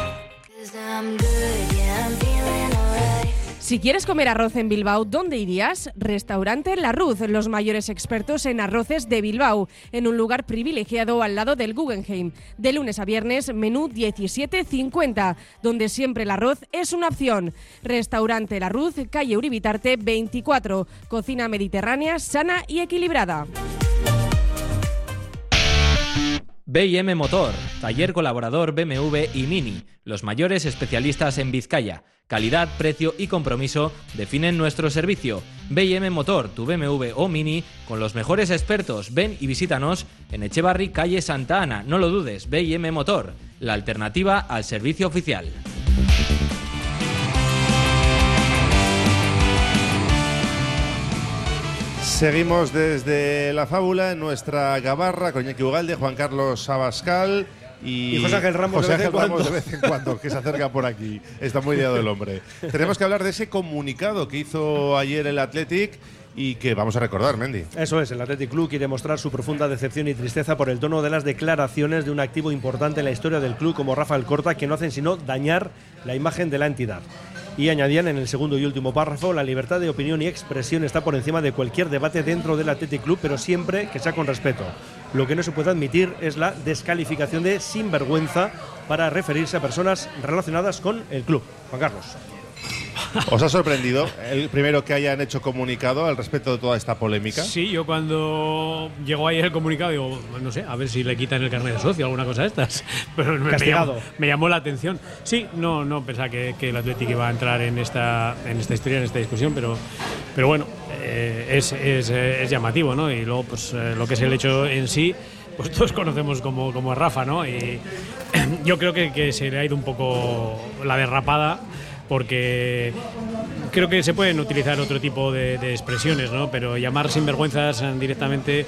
Speaker 11: Si quieres comer arroz en Bilbao, ¿dónde irías? Restaurante La Ruz, los mayores expertos en arroces de Bilbao, en un lugar privilegiado al lado del Guggenheim. De lunes a viernes, menú diecisiete cincuenta, donde siempre el arroz es una opción. Restaurante La Ruz, calle Uribitarte veinticuatro, cocina mediterránea, sana y equilibrada.
Speaker 12: B y M Motor, taller colaborador B M W y Mini, los mayores especialistas en Vizcaya. Calidad, precio y compromiso definen nuestro servicio. B y M Motor, tu B M W o Mini, con los mejores expertos. Ven y visítanos en Echevarri, calle Santa Ana. No lo dudes, B y M Motor, la alternativa al servicio oficial.
Speaker 2: Seguimos desde la fábula en nuestra gabarra con Iñaki Ugalde, Juan Carlos Abascal y,
Speaker 4: Y José Ángel Ramos
Speaker 2: José
Speaker 4: de vez en
Speaker 2: Ángel Ramos
Speaker 4: cuando.
Speaker 2: de vez en cuando, que se acerca por aquí. Está muy liado el hombre. Tenemos que hablar de ese comunicado que hizo ayer el Athletic y que vamos a recordar, Mendy.
Speaker 4: Eso es, el Athletic Club quiere mostrar su profunda decepción y tristeza por el tono de las declaraciones de un activo importante en la historia del club como Rafael Corta, que no hacen sino dañar la imagen de la entidad. Y añadían en el segundo y último párrafo: la libertad de opinión y expresión está por encima de cualquier debate dentro del Athletic Club, pero siempre que sea con respeto. Lo que no se puede admitir es la descalificación de sinvergüenza para referirse a personas relacionadas con el club. Juan Carlos.
Speaker 2: ¿Os ha sorprendido el primero que hayan hecho comunicado al respecto de toda esta polémica?
Speaker 6: Sí, yo cuando llegó ayer el comunicado digo, no sé, a ver si le quitan el carnet de socio o alguna cosa de estas. Pero me, me, llamó, me llamó la atención. Sí, no, no pensaba que, que el Athletic iba a entrar en esta, en esta historia, en esta discusión, pero, pero bueno, eh, es, es, es llamativo, ¿no? Y luego, pues eh, lo que es el hecho en sí, pues todos conocemos como, como Rafa, ¿no? Y yo creo que, que se le ha ido un poco la derrapada, porque creo que se pueden utilizar otro tipo de, de expresiones, ¿no? Pero llamar sinvergüenzas directamente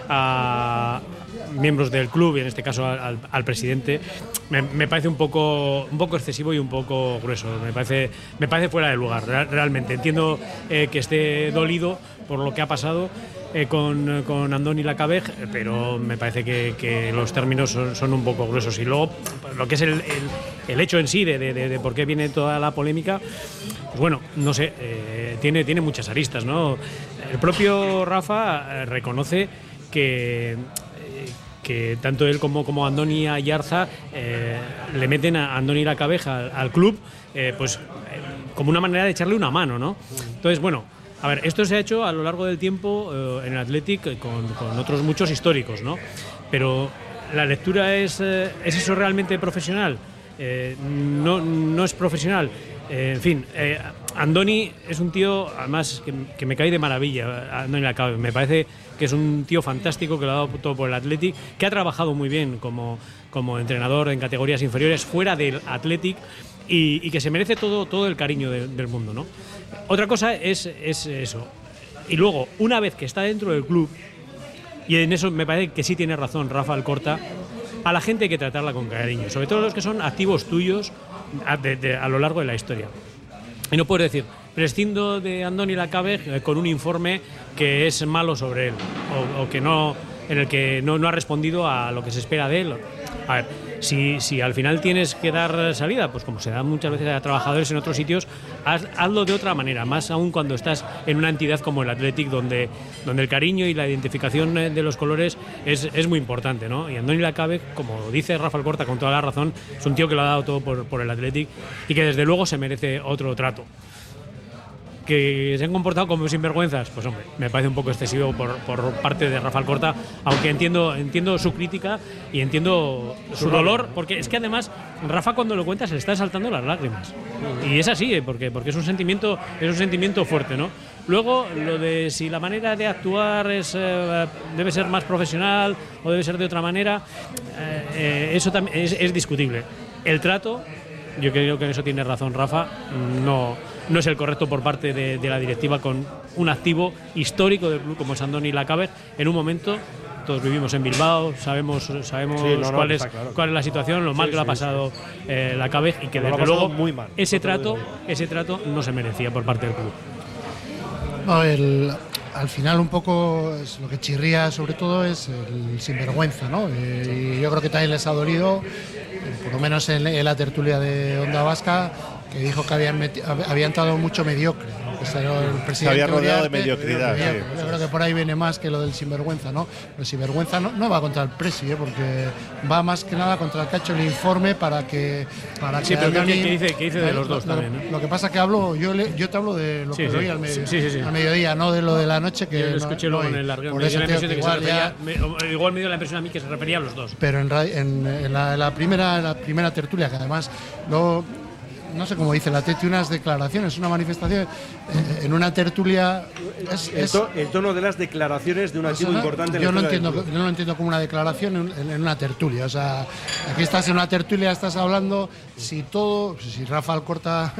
Speaker 6: a miembros del club, y en este caso al, al presidente, me, me parece un poco un poco excesivo y un poco grueso. Me parece me parece fuera de lugar, realmente. Entiendo eh, que esté dolido por lo que ha pasado eh, con, con Andoni Lacabeg, pero me parece que, que los términos son, son un poco gruesos. Y luego, lo que es el, el, el hecho en sí de, de, de, de por qué viene toda la polémica, pues bueno, no sé, eh, tiene, tiene muchas aristas, ¿no? El propio Rafa eh, reconoce que que tanto él como, como Andoni Ayarza eh, le meten a Andoni Lacabeg al, al club eh, pues eh, como una manera de echarle una mano, ¿no? Entonces, bueno, a ver, esto se ha hecho a lo largo del tiempo eh, en el Athletic con, con otros muchos históricos, ¿no? Pero la lectura es, eh, ¿es eso realmente profesional? Eh, no, no es profesional. Eh, en fin, eh, Andoni es un tío, además, que, que me cae de maravilla. Andoni Lacabeg, me parece que es un tío fantástico, que lo ha dado todo por el Athletic, que ha trabajado muy bien como, como entrenador en categorías inferiores fuera del Athletic y, y que se merece todo, todo el cariño de, del mundo, ¿no? Otra cosa es, es eso. Y luego, una vez que está dentro del club, y en eso me parece que sí tiene razón Rafa Alcorta, a la gente hay que tratarla con cariño, sobre todo los que son activos tuyos a, de, de, a lo largo de la historia. Y no puedes decir, prescindo de Andoni Lacabeg eh, con un informe que es malo sobre él, o, o que no, en el que no, no ha respondido a lo que se espera de él. A ver, si, si al final tienes que dar salida, pues como se da muchas veces a trabajadores en otros sitios, haz, hazlo de otra manera, más aún cuando estás en una entidad como el Athletic, donde, donde el cariño y la identificación de los colores es, es muy importante, ¿no? Y Andoni Lacabeg, como dice Rafa Alcorta con toda la razón, es un tío que lo ha dado todo por, por el Athletic y que desde luego se merece otro trato. Que se han comportado como sinvergüenzas, pues hombre, me parece un poco excesivo por, por parte de Rafa Alcorta, aunque entiendo, entiendo su crítica y entiendo su dolor, porque es que además Rafa cuando lo cuenta se le están saltando las lágrimas. Y es así, porque, porque es un sentimiento, es un sentimiento fuerte, ¿no? Luego, lo de si la manera de actuar es, eh, debe ser más profesional o debe ser de otra manera, eh, eh, eso también es, es discutible. El trato, yo creo que en eso tiene razón Rafa, no, no es el correcto por parte de, de la directiva con un activo histórico del club como es Andoni Lacabeg. En un momento, todos vivimos en Bilbao, sabemos, sabemos sí, no, no, cuál, es, claro. cuál es la situación, lo mal sí, que sí, lo ha pasado sí. eh, Lacabeg, y que desde luego muy mal, ese, trato, ese trato no se merecía por parte del club.
Speaker 3: No, el, al final un poco es lo que chirría sobre todo es el sinvergüenza, ¿no? Eh, y yo creo que también les ha dolido, por lo menos en, en la tertulia de Onda Vasca, que dijo que habían, meti- había entrado mucho mediocre, ¿no? Que el presidente
Speaker 2: se había rodeado
Speaker 3: Uriarte,
Speaker 2: de mediocridad.
Speaker 3: Yo,
Speaker 2: Sí.
Speaker 3: yo creo que por ahí viene más que lo del sinvergüenza, ¿no? El sinvergüenza no, no va contra el presi, ¿eh? Porque va más que nada contra el que ha hecho el informe para que. Para
Speaker 6: sí,
Speaker 3: que
Speaker 6: pero
Speaker 3: Andoni,
Speaker 6: ¿qué dice, qué dice de los dos
Speaker 3: lo,
Speaker 6: también? ¿no?
Speaker 3: Lo que pasa que hablo, yo, le, yo te hablo de lo
Speaker 6: sí,
Speaker 3: que
Speaker 6: sí.
Speaker 3: oí al, medio,
Speaker 6: sí, sí, sí.
Speaker 3: al mediodía, no de lo de la noche. Que
Speaker 6: yo lo
Speaker 3: no,
Speaker 6: escuché
Speaker 3: no,
Speaker 6: luego en el largo.
Speaker 3: Por
Speaker 6: me
Speaker 3: eso
Speaker 6: dio la impresión de que se refería,
Speaker 3: ya,
Speaker 6: me, igual me dio la impresión a mí que se refería a los dos.
Speaker 3: Pero en, en, en, la, en la, primera, la primera tertulia, que además luego. No sé cómo dice la Teti, unas declaraciones, una manifestación eh, en una tertulia. Es,
Speaker 4: el, to, el tono de las declaraciones de un activo
Speaker 3: no,
Speaker 4: importante.
Speaker 3: Yo
Speaker 4: en
Speaker 3: no entiendo, no lo entiendo como una declaración en, en una tertulia. O sea, aquí estás en una tertulia, estás hablando. Si todo, si Rafa Alcorta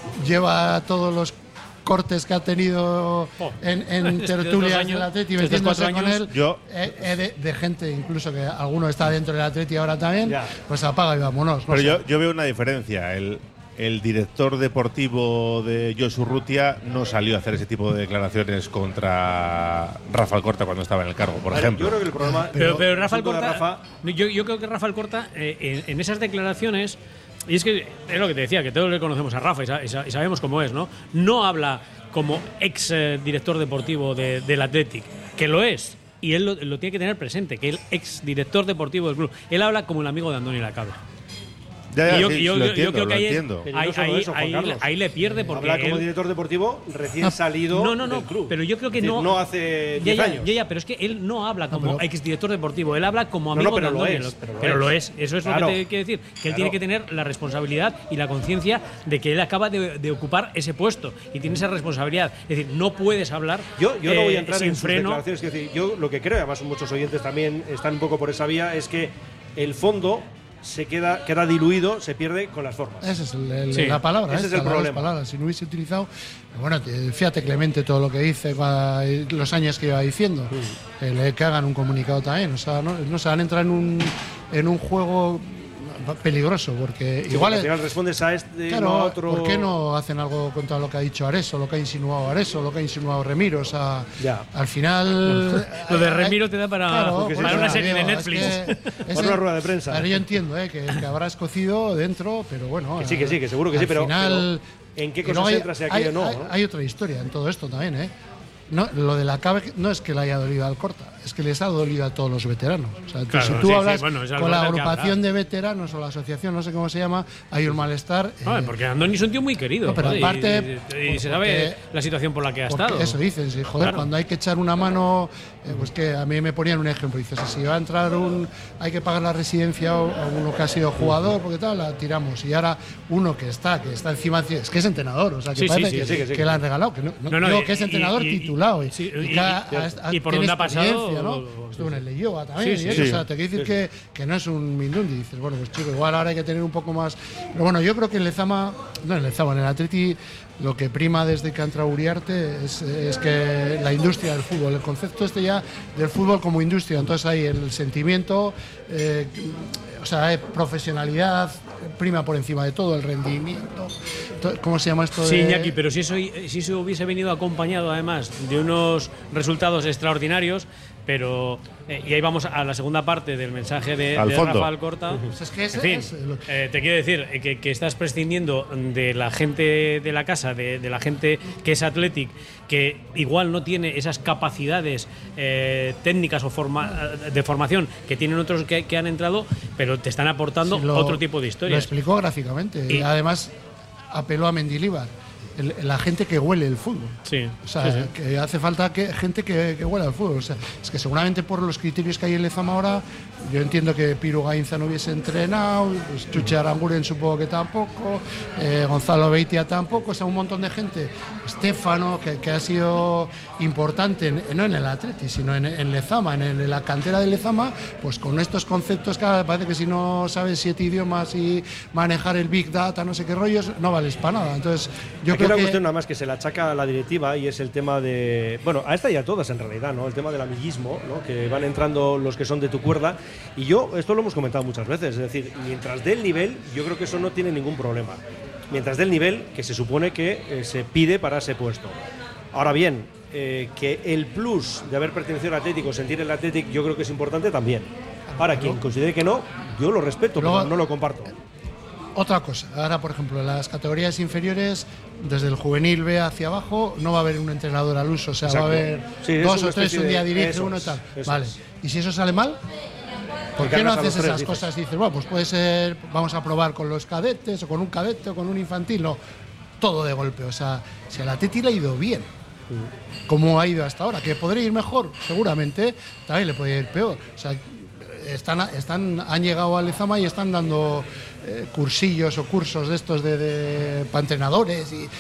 Speaker 3: lleva todos los cortes que ha tenido oh. en, en tertulias del Atleti metiéndose con él, yo, eh, eh, de, de gente incluso que alguno está dentro del Atleti ahora también, ya. Pues apaga y vámonos. No
Speaker 2: Pero
Speaker 3: sé.
Speaker 2: yo, yo veo una diferencia. El, el director deportivo de Josu Urrutia no salió a hacer ese tipo de declaraciones contra Rafa Alcorta cuando estaba en el cargo, por
Speaker 4: ver,
Speaker 2: ejemplo.
Speaker 4: Yo creo que el problema.
Speaker 6: Pero, pero, pero Rafa
Speaker 4: Alcorta.
Speaker 6: Rafa, yo, yo creo que Rafa Alcorta, eh, en, en esas declaraciones. Y es que es lo que te decía, que todos le conocemos a Rafa y, sa- y sabemos cómo es, ¿no? No habla como ex eh, director deportivo de, del Athletic, que lo es, y él lo, lo tiene que tener presente, que el ex director deportivo del club. Él habla como el amigo de Andoni Lacabeg.
Speaker 2: Ya, ya,
Speaker 6: y yo,
Speaker 2: sí,
Speaker 6: yo,
Speaker 2: lo
Speaker 6: yo,
Speaker 2: entiendo,
Speaker 6: yo creo que
Speaker 2: lo
Speaker 6: ahí,
Speaker 2: entiendo.
Speaker 6: es, ahí,
Speaker 4: no solo
Speaker 6: ahí,
Speaker 4: eso, Juan
Speaker 6: ahí,
Speaker 4: Carlos.
Speaker 6: ahí le pierde porque
Speaker 4: habla como
Speaker 6: él,
Speaker 4: director deportivo recién salido
Speaker 6: no, no, no,
Speaker 4: del club.
Speaker 6: Pero yo creo que
Speaker 4: es decir,
Speaker 6: no.
Speaker 4: no hace
Speaker 6: ya,
Speaker 4: diez
Speaker 6: ya,
Speaker 4: años.
Speaker 6: Ya, ya, pero es que él no habla como
Speaker 3: No, pero-
Speaker 6: exdirector deportivo, él habla como
Speaker 4: No,
Speaker 6: amigo
Speaker 4: no, pero
Speaker 6: de
Speaker 4: lo
Speaker 6: Andoni.
Speaker 4: es, pero lo
Speaker 6: pero
Speaker 4: es.
Speaker 6: lo es. Eso es
Speaker 4: Claro.
Speaker 6: lo que te quiero decir. Que él
Speaker 4: Claro.
Speaker 6: tiene que tener la responsabilidad y la conciencia de que él acaba de, de ocupar ese puesto y tiene esa responsabilidad. Es decir, no puedes hablar
Speaker 4: Yo, yo
Speaker 6: eh,
Speaker 4: no voy a entrar
Speaker 6: sin
Speaker 4: en sus
Speaker 6: freno.
Speaker 4: declaraciones. Es decir, yo lo que creo, además muchos oyentes también están un poco por esa vía, es que el fondo se queda, queda diluido, se pierde con las formas.
Speaker 3: Esa es el, el,
Speaker 4: sí.
Speaker 3: la palabra.
Speaker 4: Ese
Speaker 3: esta,
Speaker 4: es el problema.
Speaker 3: Palabras. Si no hubiese utilizado. Bueno, fíjate Clemente todo lo que dice, los años que iba diciendo. Sí. Eh, que hagan un comunicado también. O sea, no, no se van a entrar en un, en un juego peligroso, porque
Speaker 4: sí,
Speaker 3: igual
Speaker 4: al final respondes a este,
Speaker 3: claro,
Speaker 4: no a otro.
Speaker 3: ¿Por qué no hacen algo contra lo que ha dicho Areso, lo que ha insinuado Areso, lo que ha insinuado Remiro? O sea,
Speaker 4: ya.
Speaker 3: al final
Speaker 6: lo de Remiro te da para,
Speaker 3: claro,
Speaker 6: para
Speaker 3: sí,
Speaker 6: una serie
Speaker 3: digo,
Speaker 6: de Netflix,
Speaker 3: es que, es
Speaker 4: para una rueda de prensa.
Speaker 3: Ahora yo entiendo eh, que, que habrá escocido dentro, pero bueno,
Speaker 4: que sí, que sí, que seguro que
Speaker 3: al
Speaker 4: sí, pero,
Speaker 3: final,
Speaker 4: pero ¿en qué cosas entras y aquí
Speaker 3: hay,
Speaker 4: o no,
Speaker 3: hay,
Speaker 4: no?
Speaker 3: Hay otra historia en todo esto también, ¿eh? No, lo de la C A B no es que le haya dolido al Corta, es que les ha dolido a todos los veteranos. O sea,
Speaker 6: claro,
Speaker 3: si tú
Speaker 6: sí,
Speaker 3: hablas
Speaker 6: sí, bueno,
Speaker 3: con la agrupación de veteranos o la asociación, no sé cómo se llama, hay un malestar.
Speaker 6: No,
Speaker 3: eh,
Speaker 6: porque Andoni es un tío muy querido.
Speaker 3: No, pero
Speaker 6: joder,
Speaker 3: aparte,
Speaker 6: y, y, y se sabe la situación por la que ha estado.
Speaker 3: Eso dicen, sí, joder, claro. Cuando hay que echar una mano, eh, pues que a mí me ponían un ejemplo, dices, si va a entrar un, hay que pagar la residencia a uno que ha sido jugador, porque tal, la tiramos. Y ahora uno que está, que está encima, es que es entrenador, o sea, que
Speaker 6: sí,
Speaker 3: parece
Speaker 6: sí,
Speaker 3: que,
Speaker 6: sí,
Speaker 3: que,
Speaker 6: sí,
Speaker 3: que le han regalado, que no, no, no, no digo y, que es entrenador y, titulado. Y,
Speaker 6: sí,
Speaker 3: y,
Speaker 6: y,
Speaker 3: ha, ha,
Speaker 6: y por donde ha pasado,
Speaker 3: ¿no? Estuvo en el Leyoa también,
Speaker 6: sí, sí,
Speaker 3: y eso,
Speaker 6: sí.
Speaker 3: o sea, te quiere decir sí, que, que no es un Mindundi, dices, bueno, pues chico, igual ahora hay que tener un poco más. Pero bueno, yo creo que en Lezama, no en Lezama, en el Atleti, lo que prima desde que ha entrado Uriarte es, es que la industria del fútbol, el concepto este ya del fútbol como industria, entonces hay el sentimiento, eh, o sea, hay profesionalidad, prima por encima de todo, el rendimiento. ¿Cómo se llama esto?
Speaker 6: Sí,
Speaker 3: de...
Speaker 6: Iñaki, pero si eso, si eso hubiese venido acompañado además de unos resultados extraordinarios, pero eh, y ahí vamos a la segunda parte del mensaje de, de Rafael Corta.
Speaker 3: Pues es que ese,
Speaker 6: en fin,
Speaker 3: es lo que...
Speaker 6: eh, te quiero decir eh, que, que estás prescindiendo de la gente de la casa, de, de la gente que es Athletic, que igual no tiene esas capacidades eh, técnicas o forma, de formación que tienen otros que, que han entrado, pero te están aportando sí, lo, otro tipo de historias.
Speaker 3: Lo explicó gráficamente y, y además apeló a Mendilibar. El, la gente que huele el fútbol.
Speaker 6: Sí.
Speaker 3: O sea,
Speaker 6: sí, sí.
Speaker 3: que hace falta que gente que, que huela el fútbol. O sea, es que seguramente por los criterios que hay en Lezama ahora, yo entiendo que Piru Gainza no hubiese entrenado, pues Chuche Aranguren supongo que tampoco, eh, Gonzalo Beitia tampoco, o sea, un montón de gente. Estefano, que, que ha sido importante, en, no en el Atleti, sino en, en Lezama, en, en la cantera de Lezama, pues con estos conceptos que parece que si no sabes siete idiomas y manejar el Big Data, no sé qué rollos, no vales para nada. Entonces, yo
Speaker 4: Aquí hay una
Speaker 3: que...
Speaker 4: cuestión nada más que se le achaca a la directiva y es el tema de, bueno, a esta y a todas en realidad, ¿no? El tema del amiguismo, ¿no? Que van entrando los que son de tu cuerda y yo, esto lo hemos comentado muchas veces, es decir, mientras dé el nivel, yo creo que eso no tiene ningún problema. Mientras dé el nivel que se supone que eh, se pide para ese puesto. Ahora bien, eh, que el plus de haber pertenecido al Atlético, sentir el Atlético, yo creo que es importante también. Ahora, quien considere que no, yo lo respeto, Luego, pero no lo comparto.
Speaker 3: Otra cosa, ahora por ejemplo en las categorías inferiores, desde el juvenil B hacia abajo, no va a haber un entrenador al uso, o sea,
Speaker 4: Exacto.
Speaker 3: va a haber
Speaker 4: sí,
Speaker 3: dos o tres, un día dirige,
Speaker 4: eso
Speaker 3: uno y
Speaker 4: es,
Speaker 3: tal.
Speaker 4: Eso
Speaker 3: vale,
Speaker 4: es.
Speaker 3: ¿y si eso sale mal? ¿Por qué no haces esas cosas? Dices, bueno, pues puede ser, vamos a probar con los cadetes, o con un cadete, o con un infantil, no, todo de golpe. O sea, si a la Teti le ha ido bien, como ha ido hasta ahora, que podría ir mejor, seguramente, también le podría ir peor. O sea, están, están, han llegado a Lezama y están dando eh, cursillos o cursos de estos de, de para entrenadores y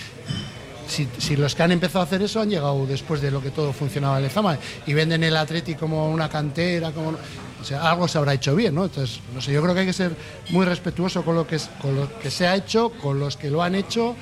Speaker 3: si, si los que han empezado a hacer eso han llegado después de lo que todo funcionaba en Lezama y venden el Atleti como una cantera, como, o sea, algo se habrá hecho bien, ¿no? Entonces, no sé, yo creo que hay que ser muy respetuoso con lo que, es, con lo que se ha hecho, con los que lo han hecho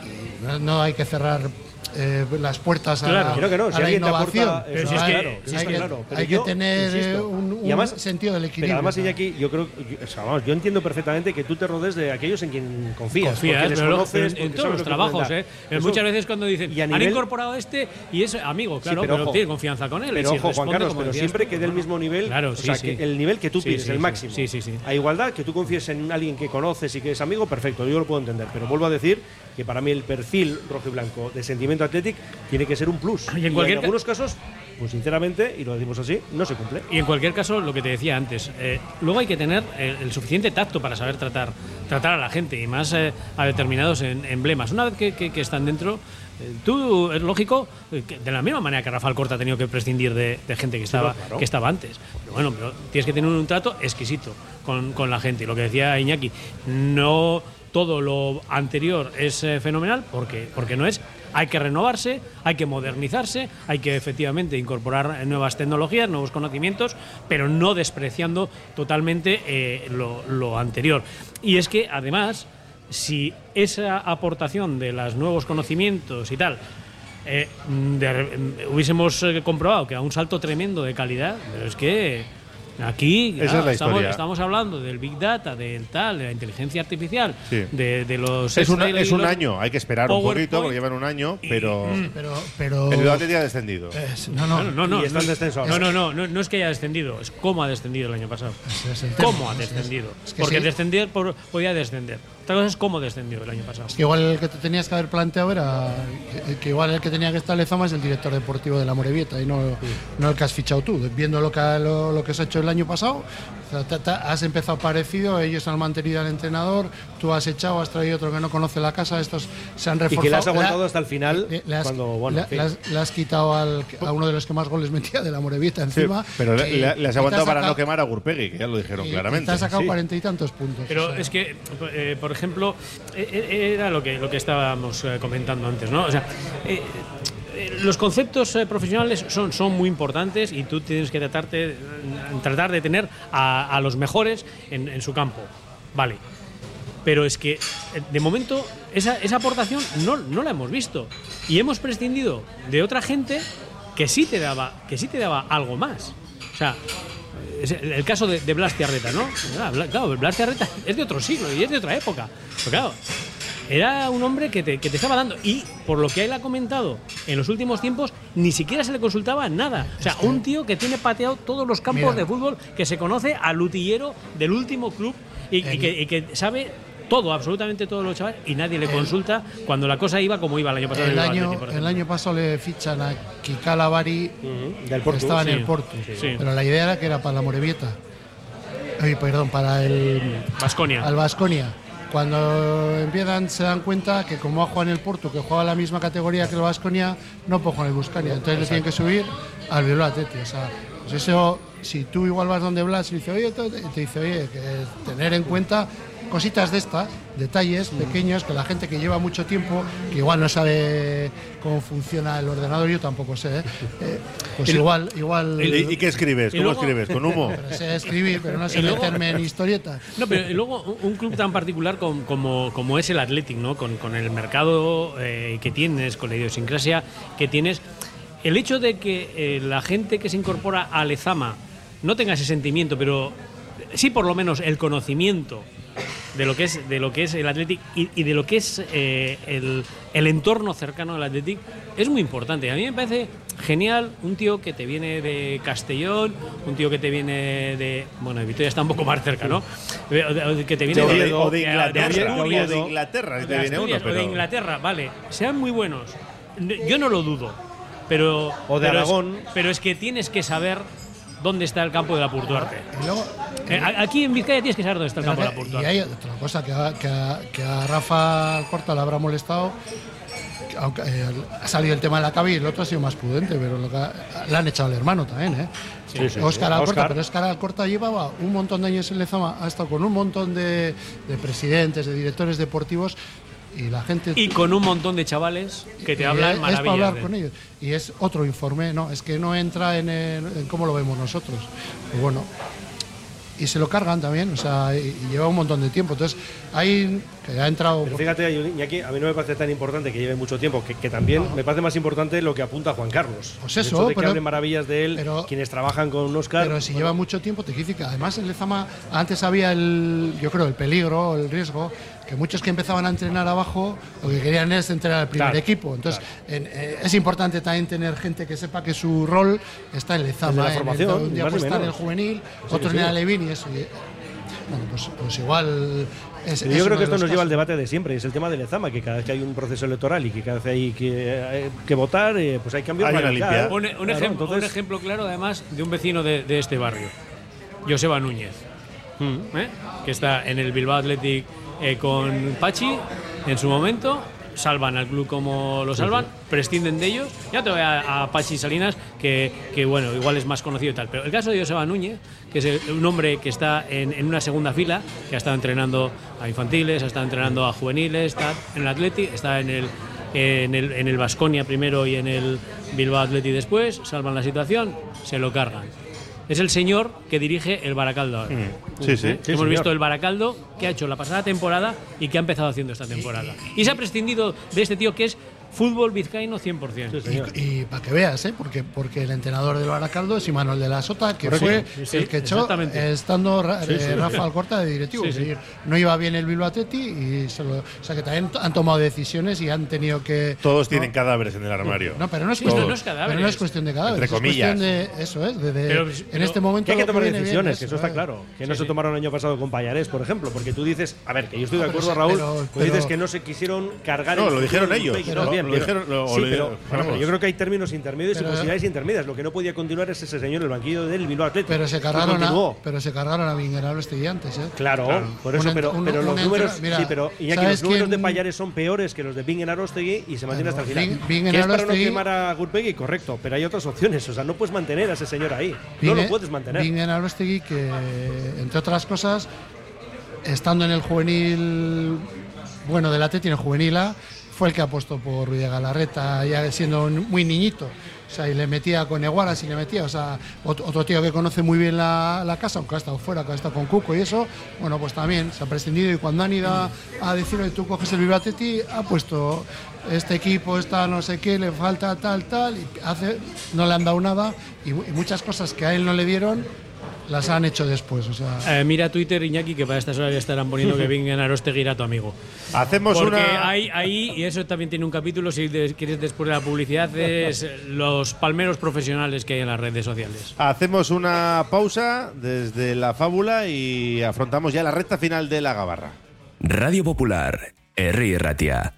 Speaker 3: y no, no hay que cerrar Eh, las puertas a,
Speaker 4: claro,
Speaker 3: la,
Speaker 4: creo que no,
Speaker 3: a
Speaker 4: si
Speaker 3: la innovación.
Speaker 4: Aporta,
Speaker 3: pero
Speaker 4: si
Speaker 3: es
Speaker 4: hay,
Speaker 3: que,
Speaker 4: claro,
Speaker 3: si
Speaker 4: hay,
Speaker 3: que,
Speaker 4: claro,
Speaker 3: hay
Speaker 4: yo,
Speaker 3: que tener
Speaker 4: insisto,
Speaker 3: un, un
Speaker 4: y además,
Speaker 3: sentido del equilibrio.
Speaker 4: Pero además, Iñaki, yo creo, yo, o sea, vamos, yo entiendo perfectamente que tú te rodees de aquellos en quien confías.
Speaker 6: Confías,
Speaker 4: porque les
Speaker 6: pero
Speaker 4: conoces,
Speaker 6: en, en todos los trabajos, ¿eh? Eso, muchas veces cuando dicen, han nivel, incorporado este y es amigo, claro, sí, pero, pero ojo, tiene confianza con él.
Speaker 4: Pero
Speaker 6: y
Speaker 4: ojo,
Speaker 6: si
Speaker 4: Juan Carlos, pero
Speaker 6: decías,
Speaker 4: siempre que dé el mismo nivel,
Speaker 6: claro,
Speaker 4: o
Speaker 6: sí,
Speaker 4: sea,
Speaker 6: sí.
Speaker 4: que el nivel que tú pides,
Speaker 6: sí, sí,
Speaker 4: el máximo.
Speaker 6: Sí, sí, sí.
Speaker 4: A igualdad, que tú confíes en alguien que conoces y que es amigo, perfecto, yo lo puedo entender. Pero vuelvo a decir que para mí el perfil rojo y blanco de sentimiento Athletic tiene que ser un plus.
Speaker 6: Y en, cualquier
Speaker 4: y en algunos casos, pues sinceramente, y lo decimos así, no se cumple.
Speaker 6: Y en cualquier caso, lo que te decía antes, eh, luego hay que tener el, el suficiente tacto para saber tratar, tratar a la gente y más eh, a determinados en, emblemas. Una vez que, que, que están dentro, eh, tú, es lógico, eh, que de la misma manera que Rafael Corta ha tenido que prescindir de, de gente que estaba, sí, claro. que estaba antes. Pero bueno, pero tienes que tener un trato exquisito con, con la gente. Y lo que decía Iñaki, no todo lo anterior es eh, fenomenal, porque, porque no es, Hay que renovarse, hay que modernizarse, hay que efectivamente incorporar nuevas tecnologías, nuevos conocimientos, pero no despreciando totalmente eh, lo, lo anterior. Y es que, además, si esa aportación de los nuevos conocimientos y tal eh, de, hubiésemos eh, comprobado que a un salto tremendo de calidad, pero es que aquí
Speaker 2: esa
Speaker 6: claro,
Speaker 2: es la
Speaker 6: estamos,
Speaker 2: historia.
Speaker 6: estamos hablando del Big Data, del tal, de la inteligencia artificial,
Speaker 2: Sí.
Speaker 6: de, de los...
Speaker 2: Es, una-
Speaker 6: Excel y
Speaker 2: es un
Speaker 6: los
Speaker 2: año, hay que esperar un
Speaker 6: PowerPoint.
Speaker 2: poquito porque llevan un año, pero,
Speaker 3: pero, pero
Speaker 2: el Bilbao Athletic ha descendido.
Speaker 3: Es- no, no,
Speaker 6: No, no, no,
Speaker 4: Y está en descenso ahora.
Speaker 6: no, no, no, no, no es que haya descendido, es cómo ha descendido el año pasado.
Speaker 3: ese es el tema.
Speaker 6: ¿Cómo ha
Speaker 3: Es- es-
Speaker 6: descendido?
Speaker 3: es que
Speaker 6: Porque
Speaker 3: sí.
Speaker 6: descender por- podía descender. Otra cosa es cómo descendió el año pasado.
Speaker 3: Es que igual el que te tenías que haber planteado era que, que igual el que tenía que estar Lezama es el director deportivo de la Morevieta y no, no el que has fichado tú. Viendo lo que, ha- lo, lo que se ha hecho el año pasado, o sea, te- te- has empezado parecido, ellos han mantenido al entrenador, tú has echado, has traído otro que no conoce la casa, estos se han
Speaker 4: Y
Speaker 3: reforzado.
Speaker 4: que le has
Speaker 3: Le ha-
Speaker 4: aguantado hasta el final.
Speaker 3: le, le has,
Speaker 4: cuando, bueno,
Speaker 3: le-
Speaker 4: en fin.
Speaker 3: le has- le has quitado al- a uno de los que más goles metía de la Morevieta
Speaker 2: Sí,
Speaker 3: encima.
Speaker 2: pero le,
Speaker 3: y-
Speaker 2: le- le has
Speaker 3: y te
Speaker 2: aguantado
Speaker 3: has
Speaker 2: para
Speaker 3: sacado-
Speaker 2: no quemar a Gurpegui, que ya lo dijeron
Speaker 3: y- y
Speaker 2: claramente.
Speaker 3: te has sacado
Speaker 2: Sí.
Speaker 3: cuarenta y tantos puntos.
Speaker 6: Pero
Speaker 3: o sea.
Speaker 6: es que, eh, por ejemplo, eh, eh, era lo que, lo que estábamos eh, comentando antes, ¿no? O sea, eh, eh, los conceptos eh, profesionales son, son muy importantes y tú tienes que tratarte, tratar de tener a, a los mejores en, en su campo. Vale. Pero es que, eh, de momento, esa, esa aportación no, no la hemos visto. Y hemos prescindido de otra gente que sí te daba, que sí te daba algo más. O sea, es el el caso de, de Blas Tiarreta, ¿no? Ah, Bla- Claro, Blas Tiarreta es de otro siglo y es de otra época. Pero claro, era un hombre que te, que te estaba dando. Y por lo que él ha comentado en los últimos tiempos, ni siquiera se le consultaba nada. O sea, un tío que tiene pateado todos los campos
Speaker 3: Mira.
Speaker 6: de fútbol, que se conoce al utillero del último club y, y que, y que sabe todo, absolutamente todo lo chaval, y nadie le consulta cuando la cosa iba como iba el año pasado. en
Speaker 3: El
Speaker 6: el
Speaker 3: año,
Speaker 6: Atleti, por
Speaker 3: el
Speaker 6: ejemplo.
Speaker 3: año pasado le fichan a Kikala Bari,
Speaker 4: Del
Speaker 3: que
Speaker 4: Porto.
Speaker 3: estaba en
Speaker 6: Sí,
Speaker 3: el Porto.
Speaker 6: sí.
Speaker 3: Pero la idea era que era para la Morevieta. Ay, perdón, para el
Speaker 6: Baskonia.
Speaker 3: al Baskonia. Cuando empiezan se dan cuenta que como ha jugado en el Porto, que juega en la misma categoría que el Baskonia, no puede jugar en el Baskonia. Entonces le tienen que subir al Bilbao Athletic. O sea, pues eso, si tú igual vas donde Blas y dice, oye, te, te dice, oye, que tener en cuenta cositas de estas, detalles pequeños que la gente que lleva mucho tiempo, que igual no sabe cómo funciona el ordenador, yo tampoco sé, ¿eh? Eh, pues igual, igual.
Speaker 2: ¿Y, y qué escribes?
Speaker 6: y
Speaker 2: ¿Cómo
Speaker 6: luego-
Speaker 2: escribes? ¿Con humo?
Speaker 3: Pero sé escribir, pero no sé
Speaker 6: Y luego-
Speaker 3: meterme en historietas.
Speaker 6: No, pero luego un un club tan particular com- como, como es el Athletic, ¿no? Con, con el mercado eh, que tienes, con la idiosincrasia que tienes, el hecho de que eh, la gente que se incorpora a Lezama no tenga ese sentimiento, pero sí por lo menos el conocimiento de lo que es de lo que es el Athletic y, y de lo que es eh, el, el entorno cercano al Athletic es muy importante. A mí me parece genial un tío que te viene de Castellón, un tío que te viene de bueno, de Vitoria está un poco más cerca, ¿no? Eh, Que te viene
Speaker 2: O de,
Speaker 6: de,
Speaker 2: o de
Speaker 6: de
Speaker 2: Inglaterra,
Speaker 6: Asturias,
Speaker 2: o de Inglaterra, si te
Speaker 6: de
Speaker 2: viene uno,
Speaker 6: Asturias o de
Speaker 2: pero…
Speaker 6: Inglaterra, vale, sean muy buenos. Yo no lo dudo, pero
Speaker 4: O de
Speaker 6: pero es-
Speaker 4: Aragón.
Speaker 6: pero es que tienes que saber dónde está el campo de la Purtuarte.
Speaker 3: Y luego,
Speaker 6: Eh, a- Aquí en Vizcaya tienes que saber dónde está el
Speaker 3: Pero
Speaker 6: campo de la
Speaker 3: que- y
Speaker 6: Purtuarte.
Speaker 3: hay otra cosa que a, que a- que a Rafa Alcorta le habrá molestado, que aunque eh, ha salido el tema de la cabi, el otro ha sido más prudente, pero lo que ha- le han echado al hermano también, ¿eh?
Speaker 4: Sí, sí,
Speaker 3: Óscar
Speaker 4: sí.
Speaker 3: Alcorta,
Speaker 4: Óscar.
Speaker 3: pero Óscar Alcorta llevaba un montón de años en Lezama, ha estado con un montón de, de presidentes, de directores deportivos, y la gente…
Speaker 6: Y con un montón de chavales que te
Speaker 3: y
Speaker 6: hablan
Speaker 3: es, es para
Speaker 6: maravillas.
Speaker 3: hablar
Speaker 6: de-
Speaker 3: con ellos. Y es otro informe, no, es que no entra en, el- en cómo lo vemos nosotros. Pues bueno, y se lo cargan también, o sea, y, y lleva un montón de tiempo. Entonces, hay que ha entrado.
Speaker 4: Pero fíjate, Iñaki, a mí no me parece tan importante que lleve mucho tiempo, que, que también me parece más importante lo que apunta Juan Carlos.
Speaker 3: Pues
Speaker 4: El
Speaker 3: eso,
Speaker 4: hecho de que
Speaker 3: pero-
Speaker 4: hablen maravillas de él,
Speaker 3: pero-
Speaker 4: quienes trabajan con Óscar.
Speaker 3: Pero si lleva mucho tiempo, te quiere decir que además en Lezama antes había el, yo creo, el peligro, el riesgo, que muchos que empezaban a entrenar abajo lo que querían es entrenar al primer
Speaker 4: Claro,
Speaker 3: equipo. Entonces, en- eh, es importante también tener gente que sepa que su rol está en Lezama.
Speaker 4: El de la
Speaker 3: en el-
Speaker 4: formación,
Speaker 3: un día
Speaker 4: más
Speaker 3: puede
Speaker 4: ni
Speaker 3: estar en el
Speaker 4: menos.
Speaker 3: juvenil,
Speaker 4: Sí,
Speaker 3: otro
Speaker 4: sí.
Speaker 3: en el Alevín y eso. y, eh, bueno, pues, pues igual. Es,
Speaker 4: Pero
Speaker 3: es
Speaker 4: yo creo
Speaker 3: uno
Speaker 4: que
Speaker 3: de
Speaker 4: esto
Speaker 3: los
Speaker 4: nos lleva al
Speaker 3: casos.
Speaker 4: debate de siempre, y es el tema de Lezama, que cada vez que hay un proceso electoral y que cada vez hay que, eh, que votar, eh, pues hay cambios
Speaker 2: Hay una
Speaker 4: radicales.
Speaker 2: limpia.
Speaker 6: Un, un
Speaker 4: Claro,
Speaker 6: ejemplo,
Speaker 4: entonces-
Speaker 6: un ejemplo claro, además, de un vecino de, de este barrio, Joseba Núñez, ¿eh? Que está en el Bilbao Athletic eh, con Pachi en su momento. Salvan al club como lo salvan, prescinden de ellos. Ya te voy a, a Pachi Salinas, que, que bueno, igual es más conocido y tal. Pero el caso de Joseba Núñez, que es el- un hombre que está en, en una segunda fila, que ha estado entrenando a infantiles, ha estado entrenando a juveniles, está en el Athletic, está en el en el en el Baskonia primero y en el Bilbao Athletic después, salvan la situación, se lo cargan. Es el señor que dirige el Baracaldo ahora.
Speaker 2: Mm. Sí, sí.
Speaker 6: ¿Eh?
Speaker 2: sí
Speaker 6: Hemos
Speaker 2: señor.
Speaker 6: visto el Baracaldo que ha hecho la pasada temporada y que ha empezado haciendo esta temporada. Y se ha prescindido de este tío que es fútbol vizcaíno cien por ciento.
Speaker 3: Sí, y, y para que veas, ¿eh? porque, porque el entrenador del Baracaldo es Imanol de la Sota, que
Speaker 6: Correcto.
Speaker 3: fue
Speaker 6: Sí, sí,
Speaker 3: el que echó estando Ra,
Speaker 6: sí, sí.
Speaker 3: eh, Rafa Alcorta de directivo.
Speaker 6: Sí,
Speaker 3: Es
Speaker 6: sí.
Speaker 3: decir, no iba bien el Bilbao Athletic y se lo, o sea que también han tomado decisiones y han tenido que.
Speaker 2: Todos
Speaker 3: ¿no?
Speaker 2: tienen cadáveres en el armario.
Speaker 3: No, pero no es,
Speaker 6: Sí,
Speaker 3: cuestión,
Speaker 6: no es cadáveres.
Speaker 3: pero no es cuestión de cadáveres.
Speaker 2: Entre
Speaker 3: es
Speaker 2: comillas.
Speaker 3: cuestión de eso, ¿eh? De, de-
Speaker 6: Pero-
Speaker 3: en
Speaker 6: pero-
Speaker 3: este momento
Speaker 4: Que hay que
Speaker 3: lo
Speaker 4: tomar
Speaker 3: viene bien,
Speaker 4: decisiones,
Speaker 3: eso,
Speaker 4: que eso está
Speaker 3: ¿eh?
Speaker 4: claro. Que
Speaker 6: Sí,
Speaker 4: no
Speaker 6: sí.
Speaker 4: se tomaron el año pasado con Pallarés, por ejemplo, porque tú dices, a ver, que yo estoy de
Speaker 3: No, pero
Speaker 4: acuerdo,
Speaker 3: se-
Speaker 4: Raúl,
Speaker 3: pero-
Speaker 4: tú dices
Speaker 3: pero-
Speaker 4: que no se quisieron cargar
Speaker 2: No,
Speaker 4: el
Speaker 2: lo dijeron
Speaker 4: futuro de
Speaker 2: ellos,
Speaker 4: Upegui,
Speaker 2: pero
Speaker 4: no, bien,
Speaker 2: lo
Speaker 4: bien.
Speaker 2: dijeron- lo-
Speaker 4: Sí,
Speaker 2: lo-
Speaker 4: pero,
Speaker 2: vamos.
Speaker 4: pero yo creo que hay términos intermedios
Speaker 3: Pero-
Speaker 4: y posibilidades intermedias. Lo que no podía continuar es ese señor, el banquillo del Bilbao Athletic.
Speaker 3: Pero se
Speaker 4: Y
Speaker 3: cargaron a,
Speaker 4: continuó.
Speaker 3: pero se cargaron a Vingueralo este día antes, ¿eh?
Speaker 4: Claro, por eso,
Speaker 3: Un
Speaker 4: pero,
Speaker 3: ent- un-
Speaker 4: pero
Speaker 3: un
Speaker 4: los
Speaker 3: entrenador-
Speaker 4: números,
Speaker 3: mira,
Speaker 4: sí, pero Iñaki,
Speaker 3: ¿sabes
Speaker 4: los números
Speaker 3: quién-
Speaker 4: de Pallares son peores que los de Bingen Arostegui y se mantiene hasta el
Speaker 3: Claro,
Speaker 4: final.
Speaker 3: Bing- Bingen
Speaker 4: que es para no
Speaker 3: Arostegui-
Speaker 4: quemar a Gurpegui, correcto, pero hay otras opciones, o sea, no puedes mantener a ese señor ahí, no lo puedes mantener.
Speaker 3: Bingen Arostegui, que entre otras cosas, estando en el juvenil, bueno, del Atleti en el juvenil A, fue el que apostó por Ruiz de Galarreta, ya siendo un- muy niñito. O sea, y le metía con Eguaras y le metía, o sea, otro, otro tío que conoce muy bien la, la casa, aunque ha estado fuera, que ha estado con Cuco y eso, bueno, pues también se ha prescindido y cuando han ido a, a decirle, tú coges el Bilbao Athletic, ha puesto este equipo, está no sé qué, le falta tal, tal, y hace, no le han dado nada y, y muchas cosas que a él no le dieron, las han hecho después, o sea.
Speaker 6: Eh, mira Twitter, Iñaki, que para estas horas ya estarán poniendo que Bingen Arostegui era tu amigo.
Speaker 2: Hacemos
Speaker 6: Porque
Speaker 2: una.
Speaker 6: hay ahí, y eso también tiene un capítulo, si de- quieres después de la publicidad, es los palmeros profesionales que hay en las redes sociales.
Speaker 2: Hacemos una pausa desde la fábula y afrontamos ya la recta final de la Gabarra.
Speaker 1: Radio Popular, Herri Ratia.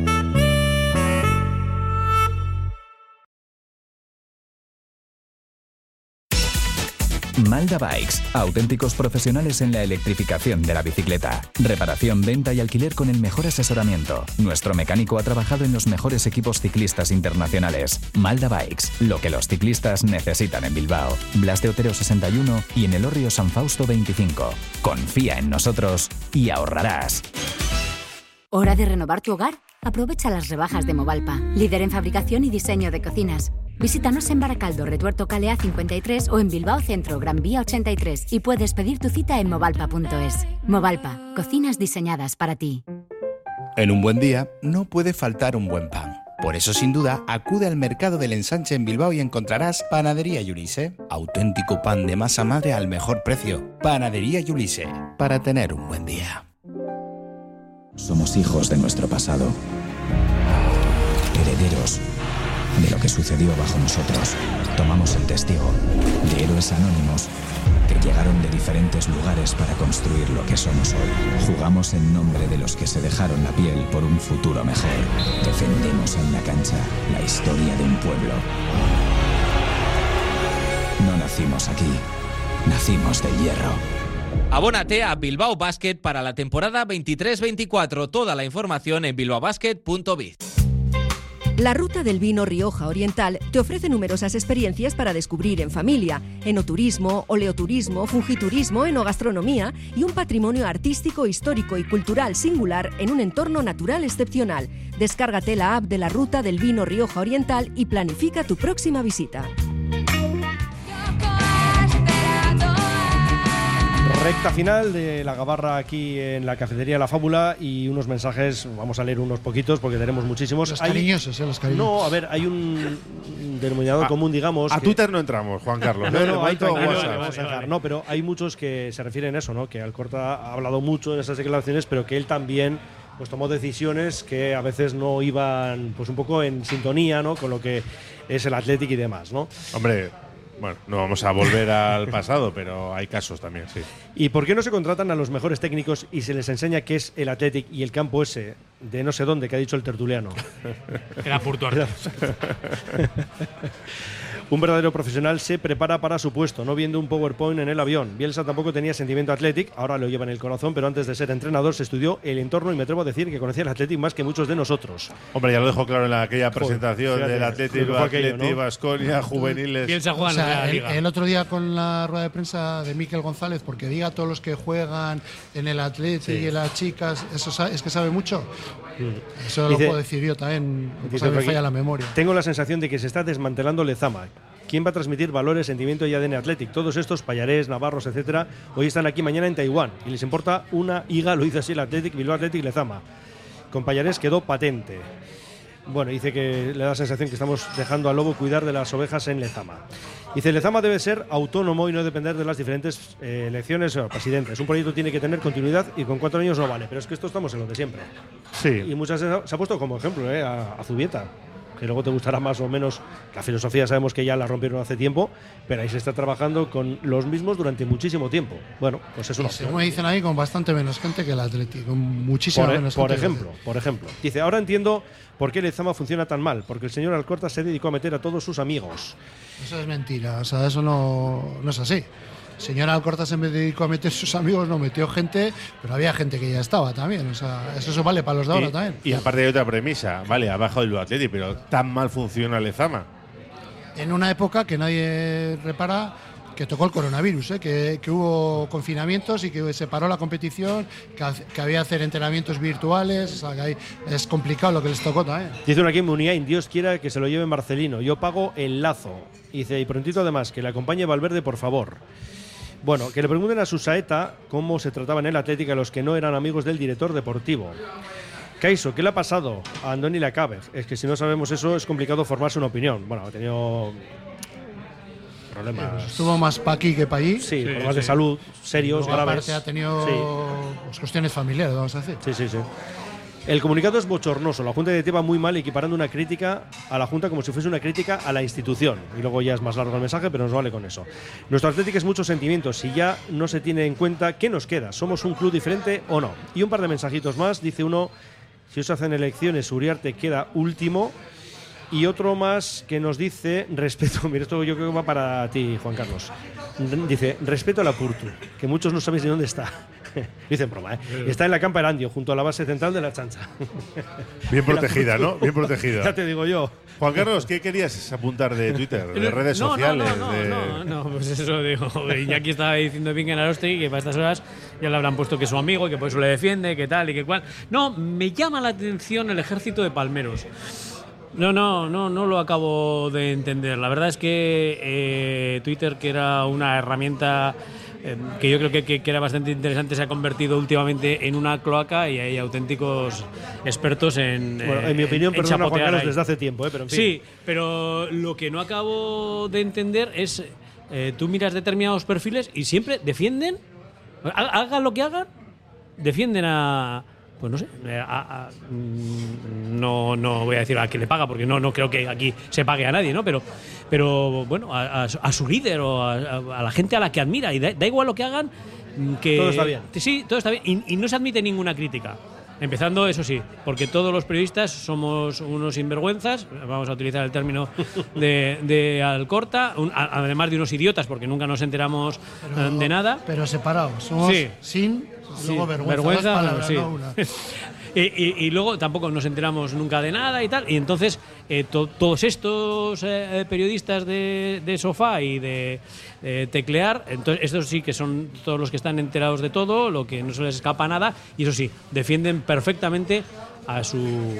Speaker 7: Malda Bikes, auténticos profesionales en la electrificación de la bicicleta. Reparación, venta y alquiler con el mejor asesoramiento. Nuestro mecánico ha trabajado en los mejores equipos ciclistas internacionales. Malda Bikes, lo que los ciclistas necesitan en Bilbao. Blas de Otero sesenta y uno y en Elorrio San Fausto veinticinco. Confía en nosotros y ahorrarás.
Speaker 13: ¿Hora de renovar tu hogar? Aprovecha las rebajas de Movalpa, líder en fabricación y diseño de cocinas. Visítanos en Baracaldo, Retuerto Calea cincuenta y tres o en Bilbao Centro, Gran Vía ochenta y tres y puedes pedir tu cita en movalpa punto es. Movalpa, cocinas diseñadas para ti.
Speaker 14: En un buen día no puede faltar un buen pan. Por eso, sin duda, acude al Mercado del Ensanche en Bilbao y encontrarás Panadería Yulise. Auténtico pan de masa madre al mejor precio. Panadería Yulise, para tener un buen día.
Speaker 7: Somos hijos de nuestro pasado. Herederos de lo que sucedió bajo nosotros. Tomamos el testigo de héroes anónimos que llegaron de diferentes lugares para construir lo que somos hoy. Jugamos en nombre de los que se dejaron la piel por un futuro mejor. Defendemos en la cancha la historia de un pueblo. No nacimos aquí, nacimos del hierro.
Speaker 12: Abónate a Bilbao Basket para la temporada veintitrés veinticuatro. Toda la información en bilbao basket punto biz.
Speaker 10: La Ruta del Vino Rioja Oriental te ofrece numerosas experiencias para descubrir en familia, enoturismo, oleoturismo, fungiturismo, enogastronomía y un patrimonio artístico, histórico y cultural singular en un entorno natural excepcional. Descárgate la app de la Ruta del Vino Rioja Oriental y planifica tu próxima visita.
Speaker 4: Recta final de la Gabarra aquí en la cafetería La Fábula y unos mensajes, vamos a leer unos poquitos porque tenemos muchísimos.
Speaker 3: Los
Speaker 4: Hay-
Speaker 3: cariñosos, ¿eh? Los cariñosos.
Speaker 4: No, a ver, hay un denominador
Speaker 2: A-
Speaker 4: común, digamos.
Speaker 2: A
Speaker 4: que-
Speaker 2: Twitter no entramos, Juan Carlos.
Speaker 4: No,
Speaker 2: ¿eh?
Speaker 4: no,
Speaker 2: De
Speaker 4: hay
Speaker 2: momento,
Speaker 4: tranquilo,
Speaker 2: WhatsApp.
Speaker 4: que vamos a dejar. No, pero hay muchos que se refieren a eso, ¿no? Que Alcorta ha hablado mucho en esas declaraciones, pero que él también pues tomó decisiones que a veces no iban pues un poco en sintonía, ¿no? Con lo que es el Athletic y demás, ¿no?
Speaker 2: Hombre, bueno, no vamos a volver al pasado, pero hay casos también, sí.
Speaker 4: ¿Y por qué no se contratan a los mejores técnicos y se les enseña qué es el Athletic y el campo ese de no sé dónde que ha dicho el tertuliano?
Speaker 6: Era Furtuarte.
Speaker 4: Un verdadero profesional se prepara para su puesto, no viendo un PowerPoint en el avión. Bielsa tampoco tenía sentimiento Athletic, ahora lo lleva en el corazón, pero antes de ser entrenador se estudió el entorno y me atrevo a decir que conocía el Athletic más que muchos de nosotros.
Speaker 2: Hombre, ya lo dejó claro en la, aquella
Speaker 4: Joder,
Speaker 2: presentación
Speaker 4: fíjate,
Speaker 2: del Athletic, Athletic, Baskonia, juveniles.
Speaker 6: Bielsa juega
Speaker 3: O
Speaker 6: en
Speaker 3: sea,
Speaker 6: la
Speaker 3: el,
Speaker 6: liga.
Speaker 3: el otro día con la rueda de prensa de Miquel González, porque diga a todos los que juegan en el Athletic
Speaker 4: Sí.
Speaker 3: y en las chicas, eso sa- es que sabe mucho.
Speaker 4: Mm.
Speaker 3: Eso
Speaker 4: Dice-
Speaker 3: lo puedo decir yo también,
Speaker 4: Dice
Speaker 3: me
Speaker 4: por aquí,
Speaker 3: falla la memoria.
Speaker 4: Tengo la sensación de que se está desmantelando Lezama. ¿Quién va a transmitir valores, sentimiento y A D N Athletic? Todos estos payarés, navarros, etcétera, hoy están aquí, mañana en Taiwán y les importa una higa, lo hizo así el Athletic, Bilbao Athletic, Lezama. Con payarés quedó patente. Bueno, dice que le da la sensación que estamos dejando al lobo cuidar de las ovejas en Lezama. Dice, Lezama debe ser autónomo y no depender de las diferentes eh, elecciones o presidentes. Un proyecto tiene que tener continuidad y con cuatro años no vale. Pero es que esto estamos en lo de siempre.
Speaker 2: Sí.
Speaker 4: Y muchas veces se ha puesto como ejemplo eh, a, a Zubieta, que luego te gustará más o menos. La filosofía sabemos que ya la rompieron hace tiempo, pero ahí se está trabajando con los mismos durante muchísimo tiempo. Bueno, pues es una
Speaker 3: Y según me dicen ahí, con bastante menos gente que el Athletic, con muchísima
Speaker 4: por,
Speaker 3: menos
Speaker 4: por
Speaker 3: gente. que el
Speaker 4: ejemplo, por ejemplo. Dice, ahora entiendo por qué Lezama funciona tan mal, porque el señor Alcorta se dedicó a meter a todos sus amigos.
Speaker 3: Eso es mentira, o sea, eso no, no es así. Señor Alcorta se me dedicó a meter sus amigos, no metió gente, pero había gente que ya estaba también. O sea, eso, eso vale para los de ahora
Speaker 2: y,
Speaker 3: también.
Speaker 2: y aparte hay otra premisa, vale, ha bajado el Athletic, pero tan mal funciona Lezama.
Speaker 3: En una época que nadie repara que tocó el coronavirus, ¿eh? que, que hubo confinamientos y que se paró la competición, que, hace- que había que hacer entrenamientos virtuales, o sea, que ahí es complicado lo que les tocó también.
Speaker 4: Dice uno aquí en Muniain, Dios quiera que se lo lleve Marcelino. Yo pago el lazo. Dice, y prontito además, que le acompañe Valverde, por favor. Bueno, que le pregunten a Susaeta cómo se trataba en el Atlético a los que no eran amigos del director deportivo. Kaiso, ¿qué le ha pasado a Andoni Lacabe? Es que si no sabemos eso es complicado formarse una opinión. Bueno, ha tenido problemas.
Speaker 3: Estuvo más pa' aquí que pa' allí.
Speaker 4: Sí, problemas de salud serios,
Speaker 3: Luego,
Speaker 4: graves.
Speaker 3: aparte ha tenido
Speaker 4: Sí.
Speaker 3: pues, cuestiones familiares, vamos a decir.
Speaker 4: Sí, sí, sí. El comunicado es bochornoso. La Junta de Directiva muy mal, equiparando una crítica a la Junta como si fuese una crítica a la institución. Y luego ya es más largo el mensaje, pero nos vale con eso. Nuestro Atlético es muchos sentimientos. Si ya no se tiene en cuenta, ¿qué nos queda? ¿Somos un club diferente o no? Y un par de mensajitos más. Dice uno, si os hacen elecciones, Uriarte queda último. Y otro más que nos dice, respeto, mira, esto yo creo que va para ti, Juan Carlos. Dice, respeto a la Purtu, que muchos no sabéis ni dónde está. Dicen broma, ¿eh? Está en la Campa Erandio, junto a la base central de la Chancha.
Speaker 2: Bien protegida, ¿no? Bien protegida.
Speaker 4: Ya te digo yo.
Speaker 2: Juan Carlos, ¿qué querías apuntar de Twitter, de redes
Speaker 6: no,
Speaker 2: sociales?
Speaker 6: No, no,
Speaker 2: de...
Speaker 6: no, no, no, pues eso digo. Iñaki estaba diciendo bien en Arostegui que para estas horas ya le habrán puesto que es su amigo, que por eso le defiende, que tal y que cual. No, me llama la atención el ejército de palmeros. No, no, no, no lo acabo de entender. La verdad es que eh, Twitter, que era una herramienta eh, que yo creo que, que, que era bastante interesante, se ha convertido últimamente en una cloaca y hay auténticos expertos en.
Speaker 4: Bueno, en mi opinión,
Speaker 6: en
Speaker 4: perdona Juan
Speaker 6: chapotear
Speaker 4: Carlos,
Speaker 6: ahí.
Speaker 4: desde hace tiempo, ¿eh? Pero en fin.
Speaker 6: Sí, pero lo que no acabo de entender es, eh, tú miras determinados perfiles y siempre defienden, ha- hagan lo que hagan, defienden a, pues no sé, a- a- mm, no, no voy a decir a quién le paga, porque no, no creo que aquí se pague a nadie, ¿no? Pero, pero bueno, a, a su- a su líder o a, a- a la gente a la que admira, y da, da igual lo que hagan, mm, que…
Speaker 4: Todo está bien.
Speaker 6: Sí, todo está bien, y, y no se admite ninguna crítica. Empezando, eso sí, porque todos los periodistas somos unos sinvergüenzas, vamos a utilizar el término de, de Alcorta, un- a- además de unos idiotas, porque nunca nos enteramos
Speaker 3: Pero-
Speaker 6: eh, de nada.
Speaker 3: Pero separados, somos
Speaker 6: Sí.
Speaker 3: sin,
Speaker 6: Sí,
Speaker 3: luego vergüenza,
Speaker 6: vergüenza,
Speaker 3: dos palabras,
Speaker 6: sí.
Speaker 3: no una.
Speaker 6: y, y- y luego tampoco nos enteramos nunca de nada y tal. Y entonces eh, to- todos estos eh, eh, periodistas de, de sofá y de eh, teclear, entonces estos sí que son todos los que están enterados de todo, lo que no se les escapa nada, y eso sí, defienden perfectamente a su,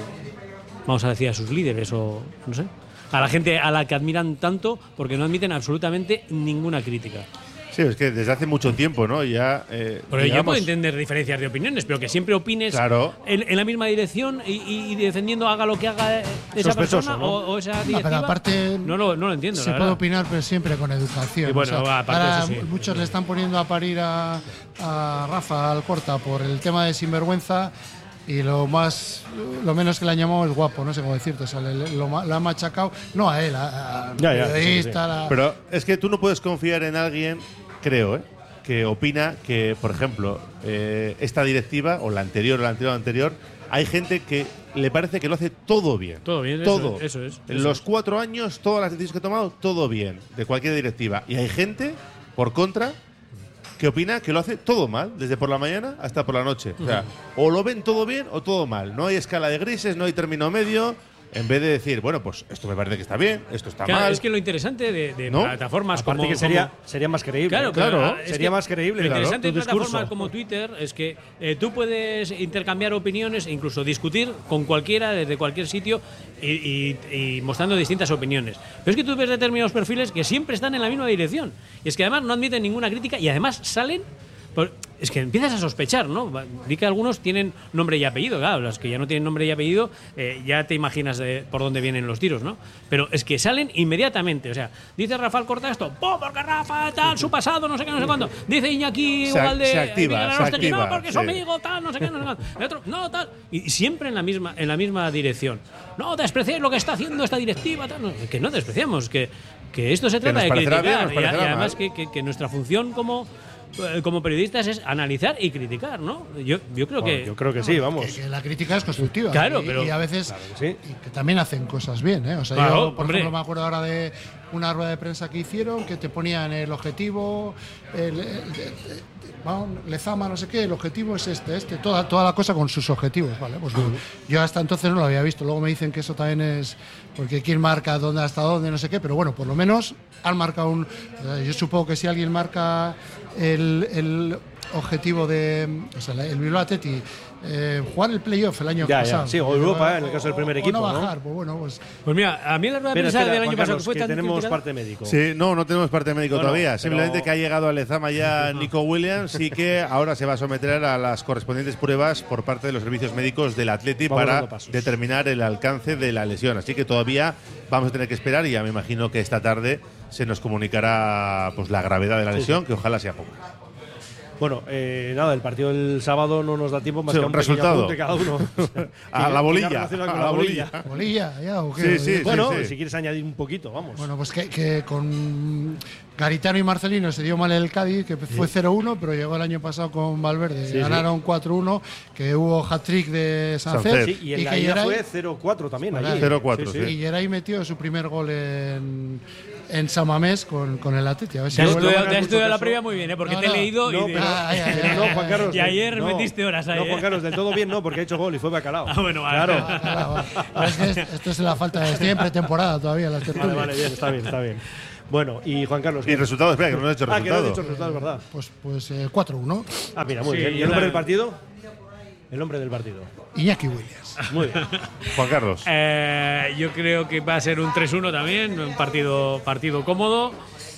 Speaker 6: vamos a decir, a sus líderes o no sé, a la gente a la que admiran tanto, porque no admiten absolutamente ninguna crítica.
Speaker 2: Sí, es que desde hace mucho tiempo, ¿no? Ya, eh,
Speaker 6: Pero yo
Speaker 2: digamos-
Speaker 6: puedo entender diferencias de opiniones, pero que siempre opines
Speaker 2: Claro.
Speaker 6: en, en la misma dirección y, y- y defendiendo haga lo que haga esa
Speaker 4: Sospechoso,
Speaker 6: persona
Speaker 4: ¿no?
Speaker 6: o, o esa
Speaker 3: No,
Speaker 6: directiva.
Speaker 3: pero aparte
Speaker 6: no, lo, no lo entiendo,
Speaker 3: se
Speaker 6: la
Speaker 3: puede
Speaker 6: verdad.
Speaker 3: opinar, pero siempre con educación.
Speaker 6: Y bueno,
Speaker 3: O sea,
Speaker 6: aparte
Speaker 3: ahora
Speaker 6: eso sí.
Speaker 3: muchos le están poniendo a parir a, a Rafa Alcorta por el tema de sinvergüenza. Y lo más, lo menos que le han llamado es guapo, no sé cómo decirte, o sea, le, lo, ma- lo ha machacado, no a él, a, a
Speaker 2: Ya, ya,
Speaker 3: periodista,
Speaker 2: sí, sí.
Speaker 3: a-
Speaker 2: Pero es que tú no puedes confiar en alguien, creo, ¿eh? que opina que, por ejemplo, eh, esta directiva, o la anterior, o la anterior, la anterior, hay gente que le parece que lo hace todo bien.
Speaker 6: Todo bien,
Speaker 2: todo.
Speaker 6: Eso, eso es.
Speaker 2: En
Speaker 6: eso
Speaker 2: los
Speaker 6: es.
Speaker 2: cuatro años, todas las decisiones que he tomado, todo bien, de cualquier directiva. Y hay gente, por contra, que opina que lo hace todo mal, desde por la mañana hasta por la noche. O sea, o lo ven todo bien o todo mal. No hay escala de grises, no hay término medio. En vez de decir, bueno, pues esto me parece que está bien, esto está
Speaker 6: Claro,
Speaker 2: mal.
Speaker 6: es que lo interesante de, de
Speaker 2: ¿No?
Speaker 6: plataformas
Speaker 4: Aparte
Speaker 6: como.
Speaker 4: que sería,
Speaker 6: como-
Speaker 4: sería más creíble.
Speaker 6: Claro,
Speaker 4: claro.
Speaker 6: claro, es
Speaker 4: Sería
Speaker 6: que
Speaker 4: más creíble.
Speaker 6: Lo
Speaker 4: claro,
Speaker 6: interesante
Speaker 4: tu
Speaker 6: de plataformas
Speaker 4: discurso.
Speaker 6: como Twitter es que eh, tú puedes intercambiar opiniones e incluso discutir con cualquiera desde cualquier sitio y, y- y mostrando distintas opiniones. Pero es que tú ves determinados perfiles que siempre están en la misma dirección. Y es que además no admiten ninguna crítica y además salen. Por, es que empiezas a sospechar, ¿no? Di que algunos tienen nombre y apellido, claro, los que ya no tienen nombre y apellido, eh, ya te imaginas de por dónde vienen los tiros, ¿no? Pero es que salen inmediatamente, o sea, dice Rafael Corta esto, ¡pum! Porque Rafa, tal, su pasado, no sé qué, no sé cuándo. Dice Iñaki
Speaker 2: Se-
Speaker 6: igual de.
Speaker 2: se activa,
Speaker 6: Miguel
Speaker 2: se
Speaker 6: Arostegui,
Speaker 2: activa,
Speaker 6: no, porque es
Speaker 2: sí.
Speaker 6: amigo, tal, no sé qué, no sé cuándo. El otro, no, tal. Y siempre en la misma, en la misma dirección. No, despreciéis lo que está haciendo esta directiva, tal. No, que no despreciamos, que, que esto se
Speaker 2: Que
Speaker 6: trata
Speaker 2: nos
Speaker 6: de
Speaker 2: parecerá
Speaker 6: criticar.
Speaker 2: bien, nos
Speaker 6: y, a- y
Speaker 2: parecerá
Speaker 6: además
Speaker 2: mal.
Speaker 6: que, que, que nuestra función como. eh, Como periodistas es analizar y criticar, ¿no? Yo, yo creo
Speaker 4: Bueno,
Speaker 6: que.
Speaker 4: yo creo que sí, vamos.
Speaker 3: Que, que la crítica es constructiva.
Speaker 6: Claro,
Speaker 3: y,
Speaker 6: pero-
Speaker 3: y a veces
Speaker 4: Claro que sí.
Speaker 3: y que también hacen cosas bien, ¿eh? O sea,
Speaker 6: Claro,
Speaker 3: yo, por
Speaker 6: hombre.
Speaker 3: ejemplo, me acuerdo ahora de una rueda de prensa que hicieron que te ponían el objetivo, el, el- el- vamos, Lezama, no sé qué, el objetivo es este, este, toda, toda la cosa con sus objetivos, ¿vale? Pues yo hasta entonces no lo había visto. Luego me dicen que eso también es porque quién marca dónde hasta dónde, no sé qué, pero bueno, por lo menos han marcado un. Yo supongo que si alguien marca el, el objetivo de, o sea, el Bilbao Athletic, eh, jugar el playoff el año
Speaker 4: Ya, ya,
Speaker 3: pasado.
Speaker 4: sí, o Europa, en el caso del primer
Speaker 3: o
Speaker 4: equipo,
Speaker 3: no
Speaker 4: ¿no?
Speaker 3: bajar, pues bueno, pues.
Speaker 6: Pues mira, a mí la rueda de
Speaker 4: Espera,
Speaker 6: prensa
Speaker 4: espera,
Speaker 6: del año
Speaker 4: Juan
Speaker 6: pasado
Speaker 4: Carlos,
Speaker 6: que fue
Speaker 4: que
Speaker 6: tan
Speaker 4: tenemos
Speaker 6: criticada.
Speaker 4: parte médico.
Speaker 2: Sí, no, no tenemos parte médico
Speaker 4: No, no,
Speaker 2: todavía.
Speaker 4: pero-
Speaker 2: Simplemente que ha llegado a Lezama ya Nico Williams y que ahora se va a someter a las correspondientes pruebas por parte de los servicios médicos del Atleti
Speaker 4: Vamos
Speaker 2: para
Speaker 4: dando pasos.
Speaker 2: determinar el alcance de la lesión. Así que todavía vamos a tener que esperar y ya me imagino que esta tarde se nos comunicará pues la gravedad de la
Speaker 4: Sí,
Speaker 2: lesión,
Speaker 4: sí.
Speaker 2: que ojalá sea poca.
Speaker 4: Bueno, eh, nada, el partido del sábado no nos da tiempo más
Speaker 2: Sí,
Speaker 4: que a
Speaker 2: un
Speaker 4: un pequeño
Speaker 2: resultado.
Speaker 4: apunte cada uno.
Speaker 2: A la bolilla,
Speaker 4: relacionado con
Speaker 2: a la bolilla.
Speaker 3: Bolilla, ya, ¿o qué?
Speaker 2: Sí, sí,
Speaker 4: Bueno,
Speaker 2: sí, sí.
Speaker 4: si quieres añadir un poquito, vamos.
Speaker 3: Bueno, pues que, que con Garitano y Marcelino se dio mal el Cádiz, que fue cero uno, pero llegó el año pasado con Valverde.
Speaker 4: Sí,
Speaker 3: Ganaron cuatro uno, que hubo hat-trick de Sánchez.
Speaker 2: Sánchez.
Speaker 4: Sí, y en la
Speaker 3: que
Speaker 4: ida
Speaker 3: Geray-
Speaker 4: fue cero cuatro también.
Speaker 3: Vale.
Speaker 4: allí.
Speaker 2: cero cuatro, sí.
Speaker 3: Y Geray metió su primer gol en, en San Mamés con, con el Atleti. A ver si
Speaker 6: Te has
Speaker 4: Yo
Speaker 3: vuelve-
Speaker 4: no
Speaker 6: estudiado,
Speaker 4: hagas
Speaker 6: te has
Speaker 4: mucho
Speaker 6: estudiado la
Speaker 4: caso.
Speaker 6: previa muy bien, ¿eh? Porque
Speaker 3: No,
Speaker 6: te he
Speaker 3: no.
Speaker 6: leído
Speaker 3: No,
Speaker 6: y.
Speaker 3: pero- ay, ay, ay,
Speaker 6: y
Speaker 3: ay.
Speaker 4: No, Juan Carlos.
Speaker 6: Y ayer
Speaker 4: no,
Speaker 6: metiste horas ahí.
Speaker 4: No, Juan
Speaker 6: ¿eh?
Speaker 4: Carlos, del todo bien no, porque ha hecho gol y fue bacalao.
Speaker 6: Ah, bueno, vale.
Speaker 4: Claro.
Speaker 3: Claro, vale. Es que es- esto es la falta de estoy en pretemporada todavía las
Speaker 4: Vale,
Speaker 3: tertulias.
Speaker 4: vale, bien, está bien, está bien. Bueno, y Juan Carlos.
Speaker 2: Y
Speaker 4: ¿qué?
Speaker 2: resultado, espera, que no he hecho
Speaker 4: Ah, que no he
Speaker 2: resultado.
Speaker 4: dicho resultados, ¿verdad?
Speaker 3: Pues, pues eh, cuatro uno.
Speaker 4: Ah, mira, muy
Speaker 6: Sí,
Speaker 4: bien. ¿Y
Speaker 6: yo
Speaker 4: el nombre
Speaker 6: también.
Speaker 4: del partido? El nombre del partido.
Speaker 3: Iñaki Williams.
Speaker 4: Muy bien.
Speaker 2: Juan Carlos.
Speaker 6: Eh, yo creo que va a ser un tres uno también, un partido, partido cómodo.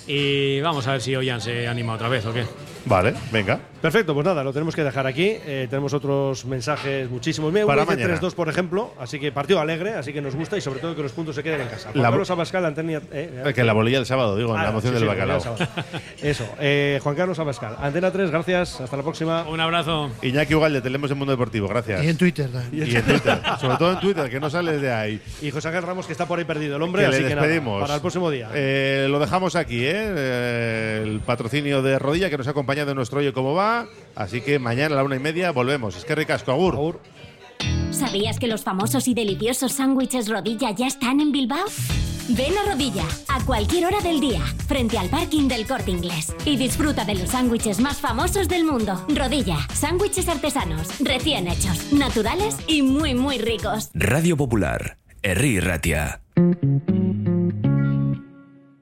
Speaker 6: Y vamos a ver si Ollán se anima otra vez o qué.
Speaker 2: Vale, venga.
Speaker 4: Perfecto, pues nada, lo tenemos que dejar aquí. Eh, tenemos otros mensajes muchísimos. Mira,
Speaker 2: Para
Speaker 4: uno dice
Speaker 2: mañana.
Speaker 4: tres dos, por ejemplo. Así que partido alegre, así que nos gusta y sobre todo que los puntos se queden en casa. Juan
Speaker 2: La-
Speaker 4: Carlos Abascal, Antena. Eh,
Speaker 2: Que la bolilla del sábado, digo, en
Speaker 4: Ah,
Speaker 2: la moción
Speaker 4: sí,
Speaker 2: del
Speaker 4: sí,
Speaker 2: bacalao.
Speaker 4: ya sabes. Eso, eh, Juan Carlos Abascal. Antena tres, gracias. Hasta la próxima.
Speaker 6: Un abrazo.
Speaker 2: Iñaki Ugalde, te leemos en Mundo Deportivo, gracias.
Speaker 3: Y en Twitter también.
Speaker 2: Y en Twitter, sobre todo en Twitter, que no sales de ahí.
Speaker 4: Y José Ángel Ramos, que está por ahí perdido el hombre,
Speaker 2: Que
Speaker 4: así
Speaker 2: le
Speaker 4: que nada,
Speaker 2: despedimos.
Speaker 4: para el próximo día.
Speaker 2: Eh, lo dejamos aquí, ¿eh? Eh, El patrocinio de Rodilla que nos ha acompañado en nuestro Oye Cómo Va. Así que mañana a la una y media volvemos. Es que ricasco, agur.
Speaker 4: Agur.
Speaker 15: ¿Sabías que los famosos y deliciosos sándwiches Rodilla ya están en Bilbao? Ven a Rodilla, a cualquier hora del día, frente al parking del Corte Inglés. Y disfruta de los sándwiches más famosos del mundo. Rodilla, sándwiches artesanos, recién hechos, naturales y muy, muy ricos.
Speaker 1: Radio Popular, Herri Ratia.